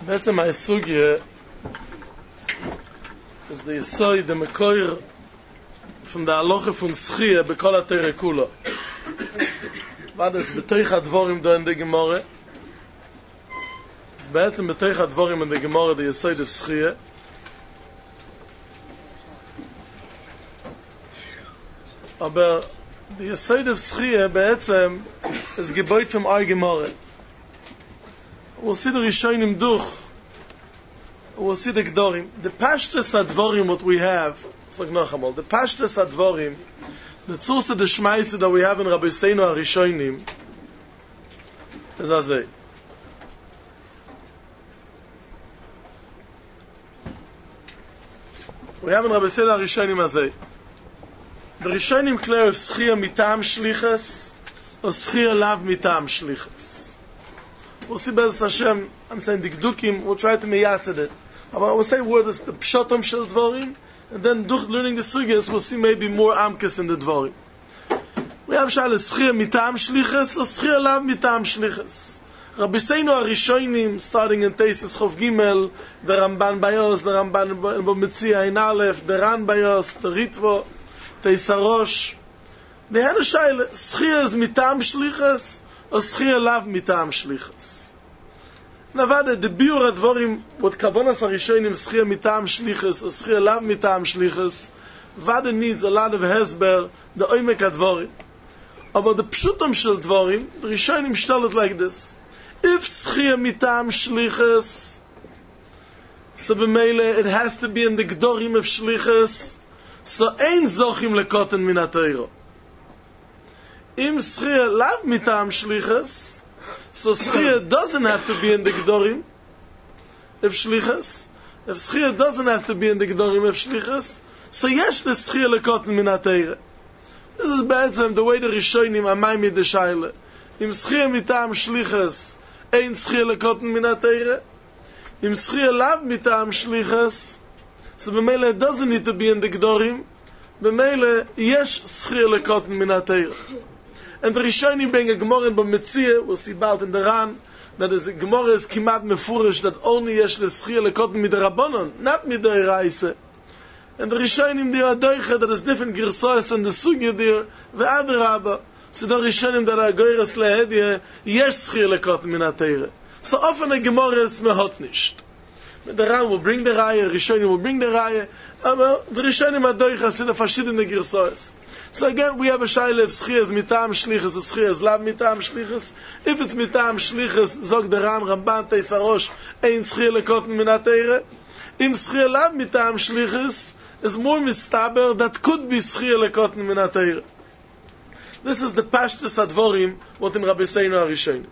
בעצם הסוגיה ist der Yesod, der Mekoir von der Aloche von Schia בכל התורה כולו. ועדת בתוך הדבורים דו אין דה גמורה. אז בעצם בתוך הדבורים אין דה גמורה דה יסוד of Schia. aber der Yesod of Schia בעצם ist gebeut vom Ar Gemara. We'll see the Rishonim durch. We'll see the Gdorim. The Pashtus Advorim, what we have, it's like Nochamal, the Pashtus Advorim, the Tzursa de Shmaisa that we have in Rabbi Seinu HaRishonim, is Azay. We have in Rabbi Seinu HaRishonim Azay. The Rishonim clear if Schia mitam shlichas, or Schia lav mitam shlichas. We'll see Bez Hashem, I'm saying Dikdukim, we'll try to meyased it. But I will say word is the Pshotam Shel Dvorim, and then learning the Sugyas, we'll see maybe more Amkes in the Dvorim. We have Shal Schia mitam shlichas, or Schia lav mitam shlichas. Rabbi Seinu HaRishonim, starting in Teisus Chof Gimel, the Ramban Bayos, the Ramban Bometzia in Aleph, the Ran Bayos, the Ritvo, Teisarosh. They had a Shal, Schia is mitam shlichas, or Schia lav mitam shlichas. Navada, the Biur Advorim, what Kavonas HaRishonim, Schia mitam shlichas, or Schia lav mitam shlichas, Vada needs a lot of hesber, the Oimek Advorim. But the Pshutam Shel Dvorim, the Rishonim tell it like this. If Schia mitam shlichas, so b'meile, it has to be in the Gdorim of shlichas, so ein zochim lekoten min ha-Torah. Im Schia lav mitam shlichas, so Schia doesn't have to be in the Gdorim of shlichas. If Schia doesn't have to be in the Gdorim of shlichas, so yesh le Schia lekoten min ha-Torah. This is ba'etzem the way the Rishonim amaymi de shayle. Im Schia mitam shlichas, ein Schia lekoten min ha-Torah. Im Schia lav mitam shlichas, so b'meile it doesn't need to be in the Gdorim. B'meile yesh Schia lekoten min ha-Torah. And the Rishonim bring a Gemara in Bometzia, we'll see bald in the Ran, that is, Gemara is kimat mefurish, that only yesh le Schia lekoten mit der Rabbanon, not mit der Reise. And the Rishonim there are doiche, that is different girsois and the Sugya there, ve'ad Rabba. So the Rishonim that are goyres lehedye, yesh Schia lekoten min ha-Torah. So often a Gemara is mehot nisht. The Ran will bring the Raya, Rishonim will bring the Raya, but the Rishonim are doiche, in the verschiedene girsois. So again, we have a shaila if Schia is mitam shlichus, or Schia is lav mitam shlichus. If it's mitam shlichus, zog the Ran, Ramban, Teisarosh, ein Schia lekoten min ha-Torah. Im Schia lav mitam shlichus, is more mistaber that could be Schia lekoten min ha-Torah. This is the Pashtus Advorim, what in Rabbi Seinu HaRishonim.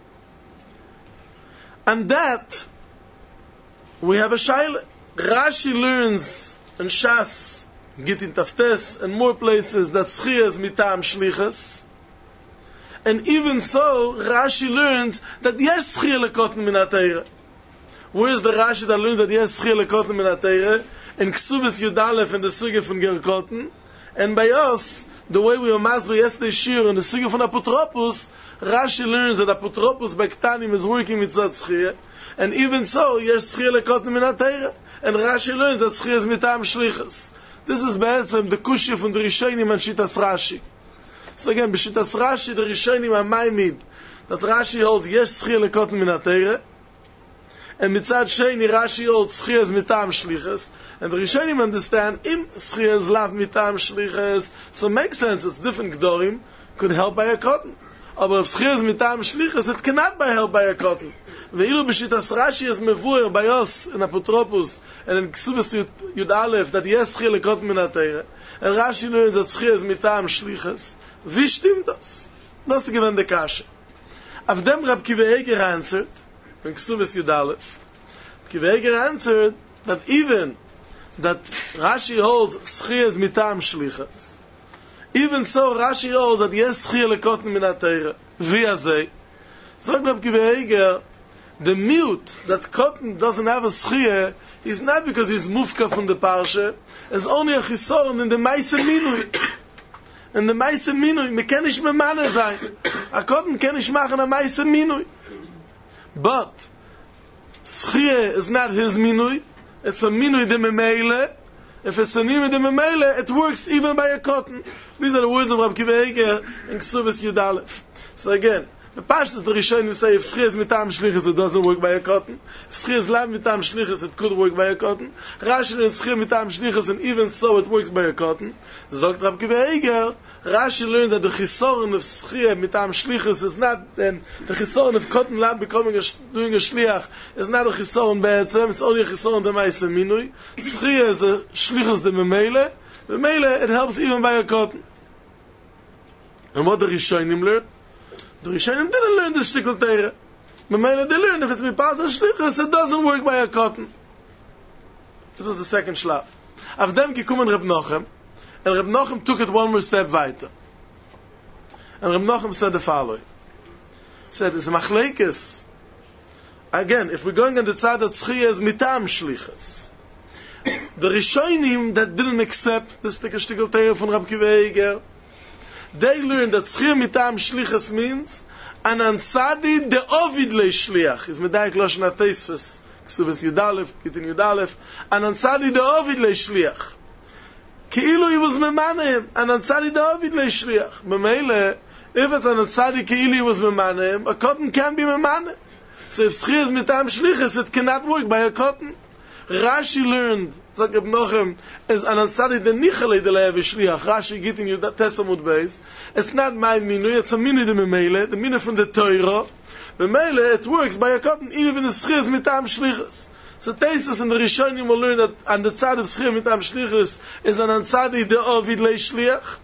And that, we have a shaila. Rashi learns in Shas, Git in Taftes, and more places that Schia is mitam shlichas. And even so, Rashi learns that yes, Schia lekoten min ha-Torah. Where is the Rashi that learns that yes, Schia lekoten min ha-Torah? In Ksubis Yudalef and the Sugya von Gerkoten. And by us, the way we were masber yesterday shir in the Sugya von Apotropos, Rashi learns that Apotropos by Ktanim is working with Zat Schia. And even so, yes, Schia lekoten min ha-Torah. And Rashi learns that Schia is mitam shlichas. This is ba'etzem the kushya from the Rishonim and Shitas Rashi. So again, b'Shitas Rashi, the Rishonim are maimid, that Rashi holds yesh Schia lekoten min ha-Torah, and mitzad sheni Rashi holds Schia is mitam shlichas, and the Rishonim understand, im Schia is lav mitam shlichas, so it makes sense, it's different Gdorim, could help by a cotton. Aber if Schia is mitam shlichas, it cannot be helped by a cotton. Ve'ilu b'Shitas Rashi is mevuer by us in Apotropos and in Ksubas Yud Aleph that yes Schia lekoten min ha-Torah, and Rashi learns that Schia is mitam shlichas. Wie stimmt das? Das ist gewinn der Kasche. Auf dem Rab Kiva Eger answered in Ksubas Yud Aleph. Kiva Eger answered that even that Rashi holds Schia is mitam shlichas. Even so, Rashi holds that yes Schia lekoten min ha-Torah. Wie azay? Sagt Rab Kiva Eger, the mute that cotton doesn't have a Schia is not because he's mufka from the parsha, it's only a chisoron in the Maise Minui. In the Maise Minui, me ken ish memane sein. A cotton ken ish machen a Maise Minui. But Schia is not his minui. It's a minui de memele. If it's a minui de memele, it works even by a cotton. These are the words of Rabbi Akiva Eiger in Ksubas Yud Aleph. So again, the Pashtas, the Rishonim say, if Schia is mitam shlichus, it doesn't work by a cotton. If Schia is lav mitam shlichus, it could work by a cotton. Rashi learns Schia mitam shlichus, and even so, it works by a cotton. Zogt Rabbi Akiva Eiger, Rashi learned that the chisoron of Schia mitam shlichus is not, and the chisoron of cotton lav becoming doing a shliach is not a chisoron be'etzem, it's only a chisoron de ma'aseh minui. Schia is a shlichus de memele. Memele, it helps even by a cotton. And what the Rishonim learned? The Rishonim didn't learn this shtickle teire. Memele, they learned if it's mipas shlichus, it doesn't work by a cotton. This was the second shlaf. Af dem gekommen Reb Nochem, and Reb Nochem took it one more step weiter. And Reb Nochem said the following. He said, it's a machlekes. Again, if we're going on the side that Schia is mitam shlichus, the Rishonim that didn't accept this shtickle teire from Reb Akiva Eiger, they learned that Schia mitam shlichus means an ansadi de ovid le shliach. Is medayik loshen ha-teisves, Ksuvas Yud Aleph, Gitin Yud Aleph, an ansadi de ovid le shliach. Keilu he was memanehem, an ansadi de ovid le shliach. Memele, if it's an ansadi keilu he was memanehem, a cotton can be memanehem. So if Schia is mitam shlichus, it cannot work by a cotton. Rashi learned, Zak Reb Nochem, is an ansari de nichale de le'ev shliach. Rashi git in Yud Testamud Beis. It's not my minui, it's a minui de memele, the minui from the Torah. Memele, it works by a cotton, even if Schia is mitam shlichus. So Teisus and the Rishonim will learn that on the side of Schia mitam shlichus is an ansari de ovid le shliach.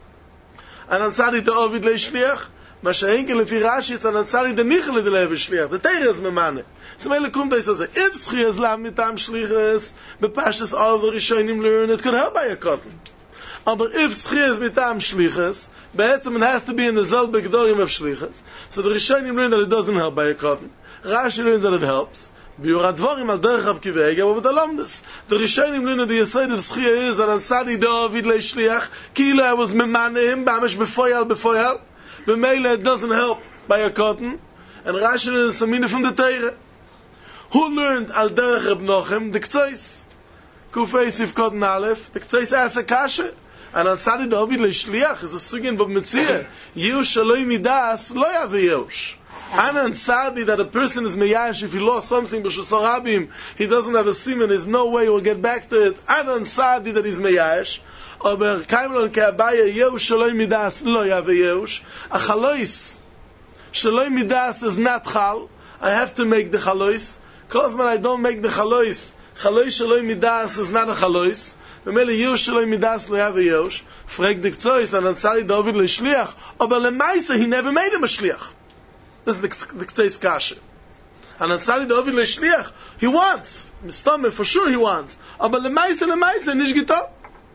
An ansari de ovid le shliach. Mashenke lefi Rashi, it's an ansari de nichale de le'ev shliach. The Torah is memane. So mele kommt is as if Schia is lav mitam shlichus, bepashas all of the Rishonim learn, it could help by a cotton. Aber if Schia is mitam shlichus, be'etzem it has to be in the zelbe gedorim of shlichus. So the Rishonim learn that it doesn't help by a cotton. Rashi learns that it helps. Biur advarim al derech Rab Akiva Eiger, but the lamdas. The Rishonim learn that the yesod of Schia is that ansadi David le shliach, kilo I was memaneim, b'amish befoyal, b'meile it doesn't help by a cotton. And Rashi learns some meaning from the Torah. Who learned al derech Reb Nochem? The Ktsois. Kufei Sivkot Nalef. The Ktsois asked a kasha. And al tzadi David leishliach is a sugin b'v metzir. Yush shaloi midas lo yavi yush. An tzadi that a person is meyash if he lost something b'shus harabim, he doesn't have a siman, there's no way he will get back to it. An tzadi that is meyash. Aber kaimlon ke'abaya yush shaloi midas lo yavi yush. A chalois shaloi midas is not chal. I have to make the chalois. Because when I don't make the chalois shaloi midas is not a chalois. Memele yosh shaloi midas lo have a yosh. Frag the ktsois and ansari David le shliach. Aber lemaisa he never made him a shliach. This is the ktsois kasha. And ansari David le shliach he wants. Mistame for sure he wants. Aber lemaisa nish gito.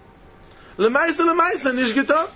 Lemaisa nish gito.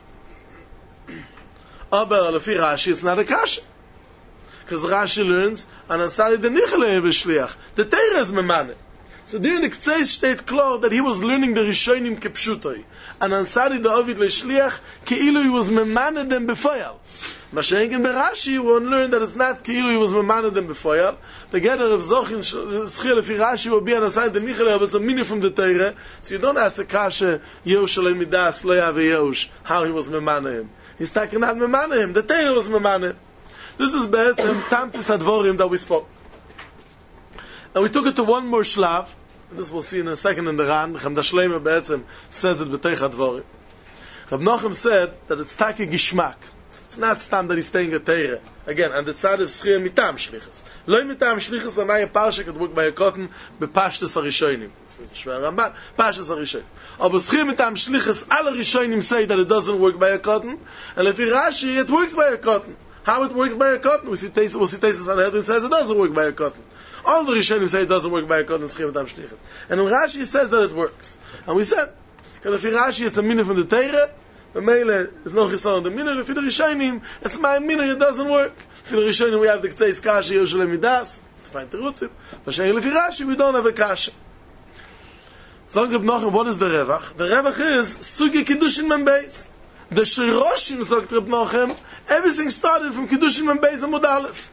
Aber lefi Rashi it's not a kasha. Because Rashi learns, and ansari de nichale v'shliach. The Torah is memane. So during the Ktseis state klar that he was learning the Rishonim kepshutoi. And ansari de ovid le'shliach, keilu he was memane them befoyal. Mashenken b'Rashi, one learned that it's not keilu he was memane them befoyal. The gather of Zochin, Schil lefi Rashi will be on ansari de nichale, but it's a meaning from the Torah. So you don't ask the kasha, yosh shalei midas, lo yav yosh, how he was memane him. He's talking about memane him. The Torah was memane. This is be'etzem tamtis advorim that we spoke. And we took it to one more shlav. This we'll see in a second in the Ran. Chemda Shleima be'etzem says it b'teich advorim. Rab Nochem said that it's taki gishmak. It's not stam that he's staying at Teire. Again, on the side of Schia mitam shlichus. Loi mitam shlichus anay a parsha could work by a cotton bepashtus harishonim. So it's shver Ramban, pashtus harishonim. Aber Schia mitam shlichus, all harishonim say that it doesn't work by a cotton. And if Rashi, it works by a cotton. How it works by a cotton? We'll see Teisus Sanhedrin says it doesn't work by a cotton. All the Rishonim say it doesn't work by a cotton. And Rashi says that it works. And we said, because if Rashi it's a minute from the Torah, the Meile is no chisar on the minute. If the Rishonim, it's my minute, it doesn't work. If the Rishonim we have the Ktseis Kashi, Yerushalem Midas, to find Terutzim. But if Rashi we don't have a Kashi. Zog Reb Nochem, what is the Revach? The Revach is Sugi Kiddushin Membeis. The Shiroshim, sagt Reb Nochem, everything started from Kiddushin Membeis Amud Aleph.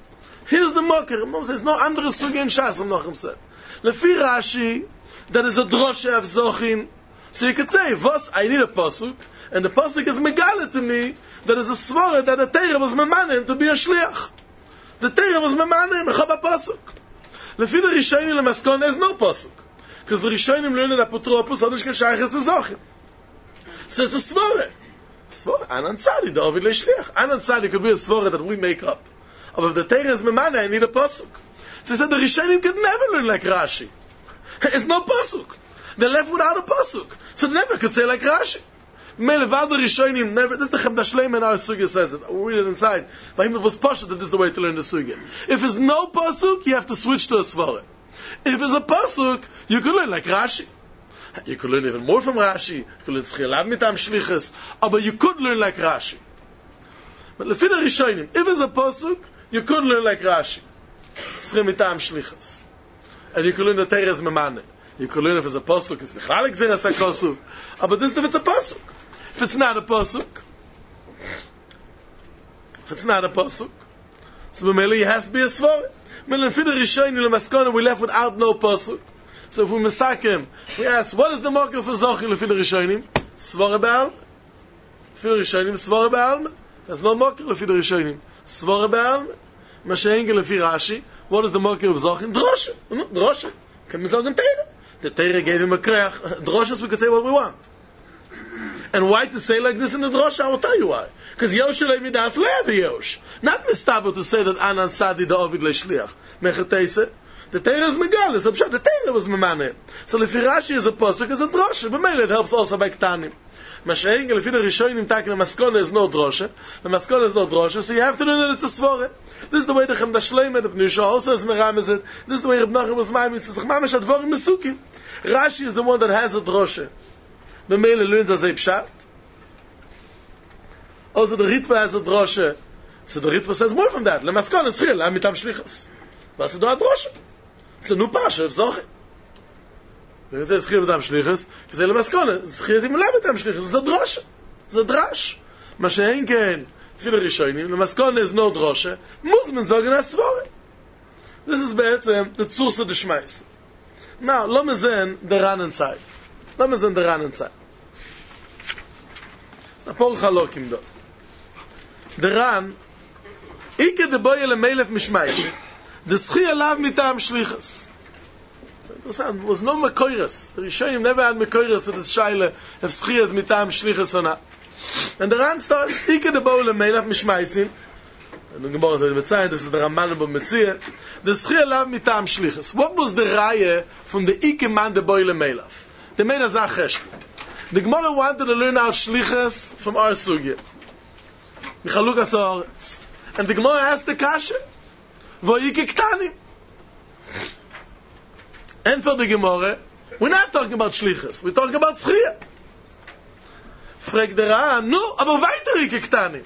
Here's the mocker. There's no andere Suge in Shas, said. Lefi Rashi, that is a droshe of Zochin. So you could say, I need a pasuk, and the pasuk is megala to me, that is a svara that the Torah was memanim to be a shliach. The Torah was memanim, a pasuk. Lefi the Rishonim lemaskon, there's no pasuk. Because the Rishonim learned that Apotropos, Onish Keshayach is the Zochin. So it's a svara. Svara, Anan Tzadi, the Ovid le'shliach. Anan Tzadi could be a svara that we make up. But if the Torah is memana, I need a pasuk. So he said the Rishonim could never learn like Rashi. It's no pasuk. They left without a pasuk. So they never could say like Rashi. Melevad the Rishonim never. This is the Chemda Shleim in our sugya says it. We'll read it inside. But him it was pasuk that this is the way to learn the sugya. If it's no pasuk, you have to switch to a svara. If it's a pasuk, you could learn like Rashi. You could learn even more from Rashi. You could learn Tzchilav Mitam Shlichus. But you could learn like Rashi. But Lefi the Rishonim, if it's a pasuk, you could learn like Rashi. Tzchilav Mitam Shlichus. And you could learn the Teres Memane. You could learn if it's a pasuk, it's Bichlal Gzeras HaKosuk. But this if it's a pasuk. If it's not a pasuk, so B'meli it has to be a svara. Lefi the Rishonim Lemaskona, we left without no pasuk. So if we misakim, we ask, what is the marker for Zochin Lefi the Rishonim? Svara B'alma. Lefi the Rishonim, Svara B'alma. There's no marker Lefi the Rishonim. Svara B'alma. Mashenga Lefi Rashi. What is the marker of Zochin? Droshe. Droshe. Can we say Torah? The Torah gave him a kreach. Droshes, we could say what we want. And why to say like this in the drosha? I will tell you why. Because Yosh Levidas Levi Yosh. Not mistable to say that Anan Sadi the Ovid Leishliach. Mechatese. The Torah is megalis. The Torah was memane. So Lefi Rashi is a pasuk, is a drosha. But mainly it helps also by Ktanim. Mashenga Lefi the Rishonim taking the Maskona is no drosha. The Maskona is no drosha, so you have to know that it's a svara. This is the way the Chemda Shleim the Pnusha also is meramez it. This is the way Reb Nachum was ma'amid. So Mamish Advarim Mesukim. Rashi is the one that has a drosha. The Mele learns as a pshat. Also the Ritva has a drosha. So the Ritva says more from that. Lemaskon is chil, mitam shlichus. Was is do a drosha? It's a new pasha of Zochin. Because it's chil mitam shlichus. Because lemaskon is chil mitam shlichus. It's a drosha. It's a drash. Ma she'en ken fil Rishonim. Lemaskon is no drosha. Muzman zogen asvore. This is be'etzem the tzursa d'shmais. Now, lo mezen the ran inside. Lo mezen the ran inside. It's a por chalokim do. The ran, ike de boye le melef mishmais. The schia lav mitam shlichus. There was no mekoiras. The Rishonim never had mekoiras to this shaila if schia is mitam shlichus or not. And the ran starts, ike de boye le melef mishmaisim. And the Gemara says, this is the Ramban of Metzia. The schia lav mitam shlichus. What was the raya from the ike man de boye le melef? They made a zachesh. The Gemara wanted to learn out shlichus from our sugya. And the Gemara asked the kasha, V'yike ktanim. And for the Gemara, we're not talking about shlichus, we're talking about schia. Frag der Ran, no, aber weiter ike ktanim.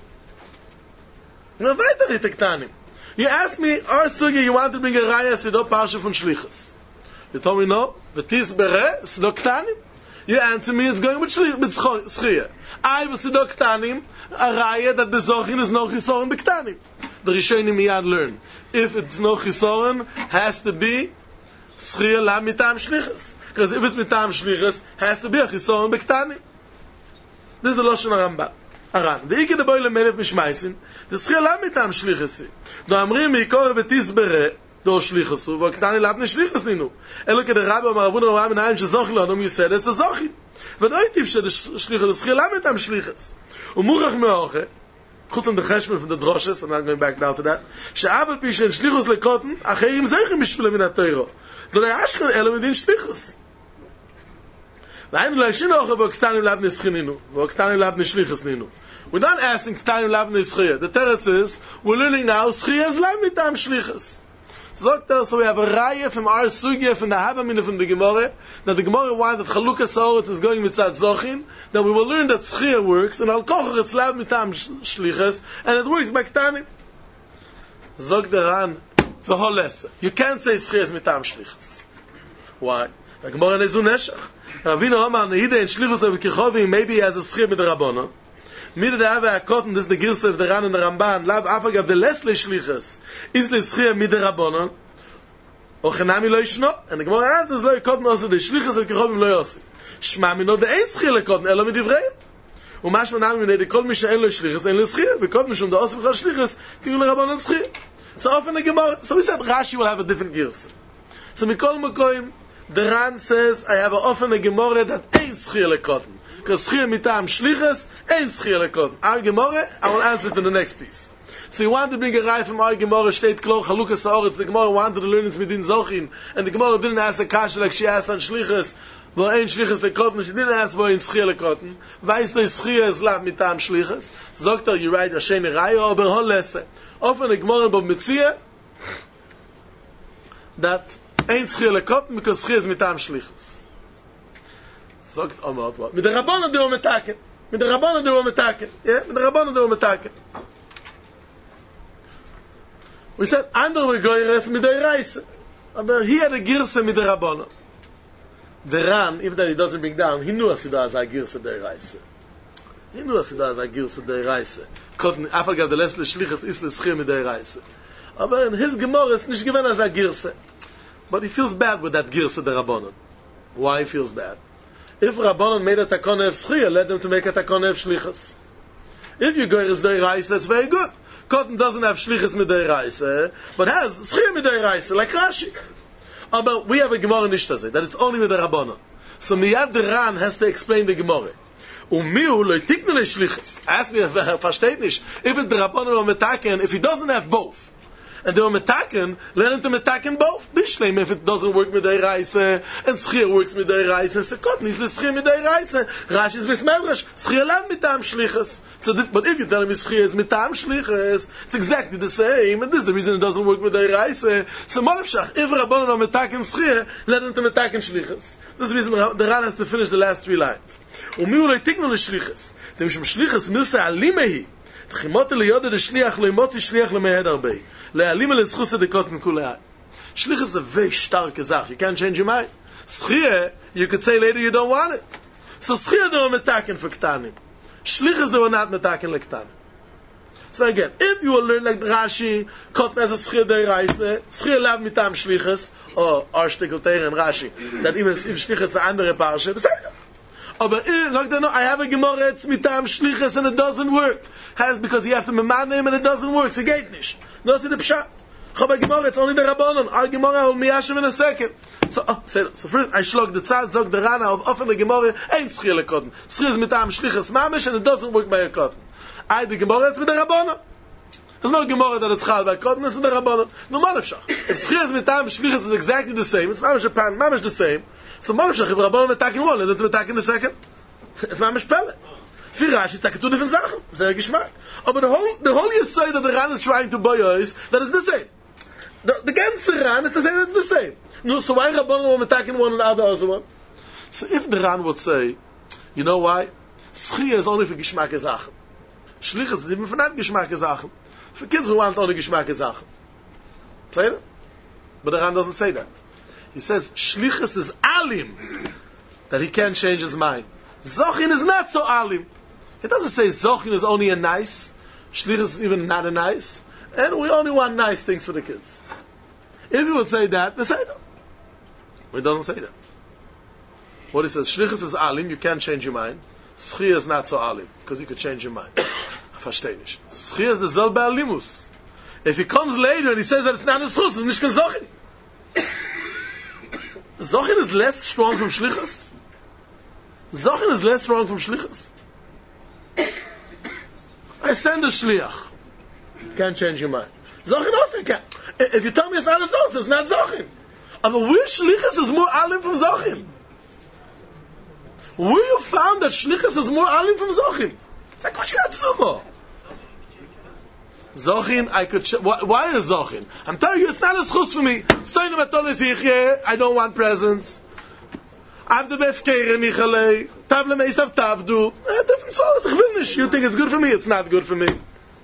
No, weiter ike ktanim. You asked me, our sugya, you wanted to bring a raya sido parsha from shlichus. You told me no, v'tis bere, sido ktanim. You answer me, it's going with schia. I was sido ktanim, a raya that the Zochin is no chisoron b'ktanim. The Rishonim miyad learn. If it's no chisoron, has to be schia la mitam shlichus. Because if it's mitam shlichus, has to be a chisoron b'ktanim. This is the Lashon Rambam. Aran. The ike de boy le melef mishmaisin, the schia la mitam shlichus. Do amrim mikor v'tis bere, do shlichus, v'ktanim labne shlichus ninu. Elo ke de Rabbi Amar Avuna Oram Menayim shezochin lo you said it's a zochin. ודאיטיב ששליחת השחילה מתם שליחס ומוכח מאוכה חוץ על דחשמן from the droshes, I'm not going back now to that, שאבל פי שאין שליחוס לקוטן אחרים זכם בשבילה מן התוירו דולי אשכן אלו מדין שליחוס והיינו להגשין אוכה ואוקטנים לבני שכינינו ואוקטנים לבני שליחס נינו. We're not asking קטנים לבני שחיה. The teretz is we're learning now שחיה is לב מתם שליחס. So we have a raya from our sugya from the Havamina from the Gemara that the Gemara wants that Chalukah Sa'oret is going mitzad Zochin, that we will learn that Schia works and Al-Kocher it's lav mitam shlichas and it works by Ktanim. Zog the Ran the whole lesson. You can't say Schia is mitam shlichas. Why? The Gemara nezu neshach. Ravina Omar nehida in shlichus of Kichovi maybe he has a Schia mit Rabbono. Mit der Ave Akotten, das ist der Girse of the Ran und der Ramban, Lav Afagav der Lesle Schliches, ist le Schia mit der Rabbanon, och Nami lo Ishno, und der Gemara hat, das lo Akotten also der Schliches und Kechobim lo Yossi. Shma mino der ein Schia lekotten, elo mit Divrei. Und manchmal Nami mino, der Kol Misha ein lo Schliches, ein lo Schia, und Mishum der Osim Chal Schliches, Tiru le Rabbanon Schia. So often the Gemara, so we said Rashi will have a different Girse. So Mikol Mokoim, the Ran says, I have often a Gemara that ain't Schia lekotten. Because Schia mitam Shliches ain't Schia lekotten. Our Gemara, I will answer it in the next piece. So you want to bring a Rai from our Gemara, State Klor, Chalukas Haaretz, the Gemara wanted to learn it Midin Zochin, and the Gemara didn't ask a Kasha like she asked on Shliches, wo ain't Shliches lekotten, she didn't ask wo ain't Schia lekotten. Weiß do Schia is lav mitam Shliches. Sagt you write a Shene Raya, aber hol lesse. Often a Gemara Bob Metzia, that ain't Schia lekotten, because Schia is mitam Shliches. Sagt Omot what? Mit der Rabbanon do metaken. Mit der Rabbanon do metaken. Yeah, mit der Rabbanon do metaken. We said andere goyres mit der Reise. Aber here the Girse mit der Rabbanon. The Ran, even that he doesn't bring down, he knew as it was a Girse der Reise. He knew as it was a Girse der Reise. Kotten afgav der lesle Schliches ist le Schir mit der Reise. Aber in his Gemara is nicht given as a Girse. But he feels bad with that Girse der Rabbanon. Why he feels bad? If Rabbanon made a takon of Schia, let them to make a takon of Shlichus. If you go is der Reise, it's very good. Cotton doesn't have Shlichus mit der Reise, but has Schia mit der Reise, like Rashi. But we have a Gemara nishtazeh, that it's only with the Rabbanon. So Miyad the Ran has to explain the Gemara. Miu lo tikne le Shlichus. Ask me if versteht nicht. If it's the Rabbanon or Metaken, if he doesn't have both, and they were metaken, let him to metaken both. Bishleim, if it doesn't work with the Reise, and Schia works with the Reise, so Cotton is Schia with the Reise. Rashi is Bismedrash. Schia lav mitam Shlichus. But if you tell him Schia is mitam Shlichus, it's exactly the same, and this is the reason it doesn't work with the Reise. So Monavshach, if Rabbanon or metaken Schia, let him to metaken Shlichus. This is the reason the Ran has to finish the last 3 lines. Umiu lo tiknu le Shlichus. Dem shum Shlichus milsa alimehi. Chimot liyod de shliach lo imot shliach lo mehed arbei. Le'alim le zchus dekot min kulei. Shlichus is a very stark zach. You can't change your mind. Schia, you could say later you don't want it. So Schia they were metaken for ktanim. Shlichus they were not metaken like ktanim. So again, if you will learn like Rashi, Cotton as a Schia der Reise, Schia lav mitam Shlichus, or Arshtikel Teir and Rashi, that even if Shlichus is a andere Parashe, beseder. Aber sagt no, I have a Gemara, it's mitam Shlichus and it doesn't work. Has because you have to meman him and it doesn't work. So geht nicht. No, it's in the pshat. Chaba Gemara, it's only the Rabbanon. Our Gemara will miyashem in a second. So first I shlog the tzad, zog the Rana of often the Gemara ain't Schia lekotten. Schia is mitam Shlichus mamish and it doesn't work by a cotton. I the Gemara, it's with the Rabbanon. There's no Gemara that it's chal by cotton, it's with the Rabbanon. No manavshach. If Schia is mitam Shlichus is exactly the same, it's mamish a pan, mamish the same. So manavshach, if Rabbanon metakin one, let it metakin the second. It's mamish pelle. For Rashi, it's two different Sachen. It's a Geschmack. But the whole Yesod that the Ran is trying to buy is that it's the same. The ganze Ran is to say that it's the same. No, so why Rabbanon will attack one and the other one? So if the Ran would say, you know why? Schia is only for Geschmack Sachen. Shlichus is even for not Geschmack Sachen. For kids who want only Geschmack Sachen. Say that? But the Ran doesn't say that. He says Shlichus is alim, that he can't change his mind. Zochin is not so alim. It doesn't say Zochin is only a nice, Shlichus is even not a nice, and we only want nice things for the kids. If you would say that, they say no. But it doesn't say that. What he says, Shlichus is alim, you can't change your mind. Schia is not so alim, because you could change your mind. Verstehe nicht. Schia is the selbe alimus. If he comes later and he says that it's not a schus, it's nicht kein Zochin. Zochin is less strong from Shlichus. Zochin is less strong from Shlichus. I send a shliach. Can't change your mind. Zochin also can't. If you tell me it's not a Zochin, it's not Zochin. But where Shlichus is more alim from Zochin? Where you found that Shlichus is more alim from Zochin? It's like Kushiyatsumo. Zochin, I could... why is Zochin? I'm telling you, it's not a schus for me. I don't want presents. Avde befkere Michalei, Tavle Meisav Tavdu. Different souls. Ich will nicht. You think it's good for me? It's not good for me.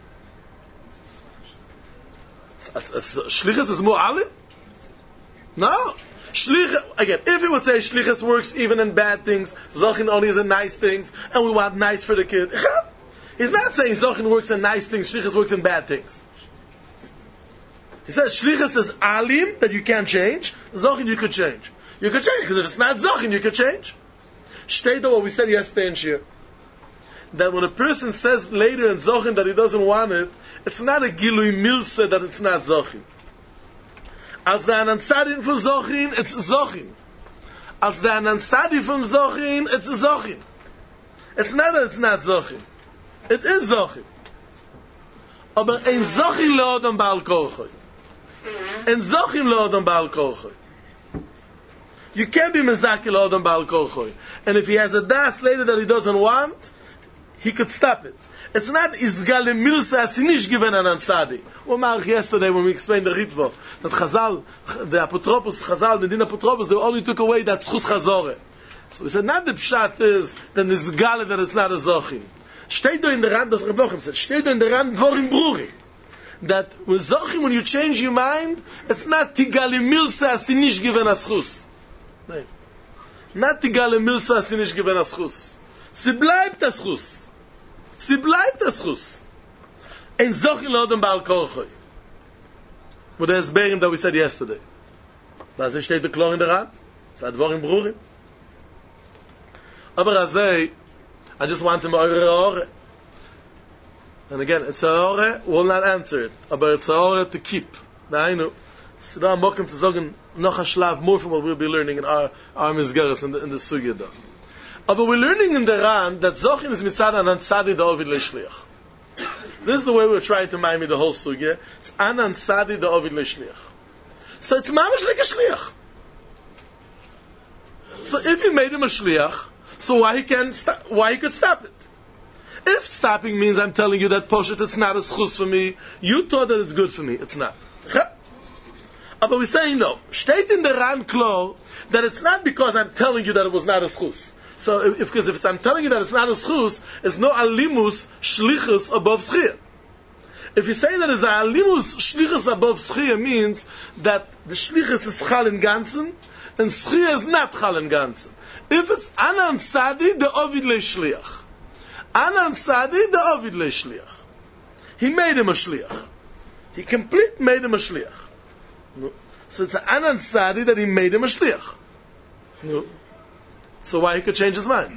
Shlichus is more alim? No. Again, if you would say Shlichus works even in bad things, Zochin only is in nice things, and we want nice for the kid. He's not saying Zochin works in nice things, Shlichus works in bad things. He says Shlichus is alim, that you can't change. Zochin you could change. You could change, because if it's not Zochin, you could change. Shtei what we said yesterday in Shir. That when a person says later in Zochin that he doesn't want it, it's not a Gilui Milse that it's not Zochin. Als der Anansadi from Zochin, it's Zochin. Als der Anansadi from Zochin, it's Zochin. It's not that it's not Zochin. It is Zochin. Aber ein Zochin leodam Baal Kochoi. Ein Zochin leodam Baal Kochoi. You can't be Mezaki leodam Baal Kochoi. And if he has a das later that he doesn't want, he could stop it. It's not Izgale Milsa Asinish given an Ansadi. We marked yesterday when we explained the Ritva, that Chazal, the Apotropos, Chazal, the Din Apotropos, they only took away that Schus Chazore. So we said, not the Pshat is the Nizgale that it's not a Zochin. Steht in the Rand, das Reb Lochem said, steht in the Rand, Dvorim Brurim. That with Zochin, when you change your mind, it's not Tigale Milsa Asinish given a Schus. No. Not Tigale Milsa Asinish given a Schus. Sie bleibt a Schus. Sie bleibt das Chus. Ein Zochin leodam Baal Kochoi. Wo der Esberim that we said yesterday. Was steht beklor in der Rand? Es hat Dvorim Brurim. Aber azay, I just want him eure Ore. And again, it's a Ore, will not answer it. Aber it's a Ore to keep. Now I know. So now I'm welcome to sagen noch a shlav more from what we'll be learning in our Mizgeres in the Sugya though. But we're learning in the Ran that Zochin is mitzad anan tzadi da ovid leishliach. This is the way we're trying to mind me the whole sugya. It's anan tzadi da ovid leishliach. So it's mamash like a shliach. So if you made him a shliach, so why he could stop it? If stopping means I'm telling you that poshet it's not a schus for me, you thought that it's good for me. It's not. But we're saying no. Steht in the Ran klar that it's not because I'm telling you that it was not a schus. So, because if I'm telling you that it's not a schus, it's no alimus shlichus above schia. If you say that it's a alimus shlichus above schia, means that the shlichus is chal in ganzen, and schia is not chal in ganzen. If it's anan sadi, the ovid le shliach. Anan sadi, the ovid le shliach. He made him a shliach. He made him a shliach. No. So it's an anan sadi that he made him a shliach. No. So why he could change his mind?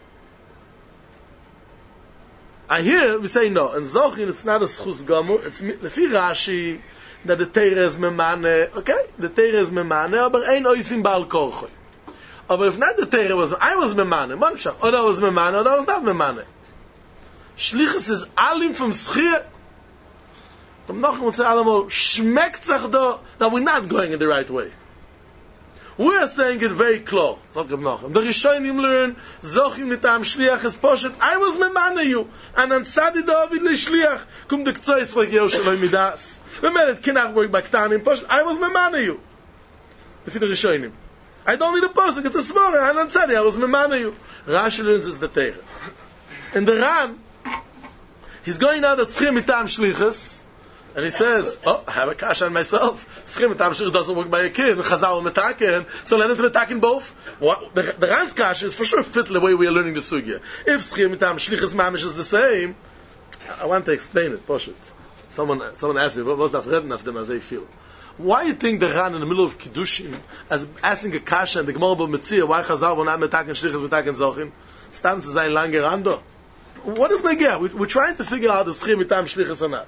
I hear we say no. In Zochin it's not a schus gamur. It's lefi Rashi that the Teira is memane. Okay, the Teira is memane, but ein oisim bal korchoi. But if not the Teira was, I was memane. Manshach, or I was memane, or I was not memane. Shlichus is alim from schir. From Nochem would say alamol shmekt zach do that we're not going in the right way. We are saying it very clear. The Rishonim learn, Zochim mitam shliach is poshet. I was memane you, and ansadi David le shliach. Kum de ktsois for yeo shaloi midas. The man it cannot work by ktanim poshet. I was memane you. If the Rishonim, I don't need a poshet. It's a svara. And ansadi, I was memane you. Rashi learns is the Teira. In the Ran, he's going now that tzchim mitam shlichus. And he says, I have a kash on myself. Schim mitam doesn't work by a kid. Chazal metaken. So let it metaken both. The Ran's kash is for sure fit the way we are learning the sugya. If schim mitam shlichus mamish is the same, I want to explain it. Posh it. Someone asked me, what was that written of them as they feel? Why you think the Ran in the middle of Kiddushin, as asking a kasha and the Gemara B'Metzia, why Chazal will not metaken shlichus metaken zochim? Stands to sein lange rando. What is my gear? We're trying to figure out if schim mitam shlichus or not.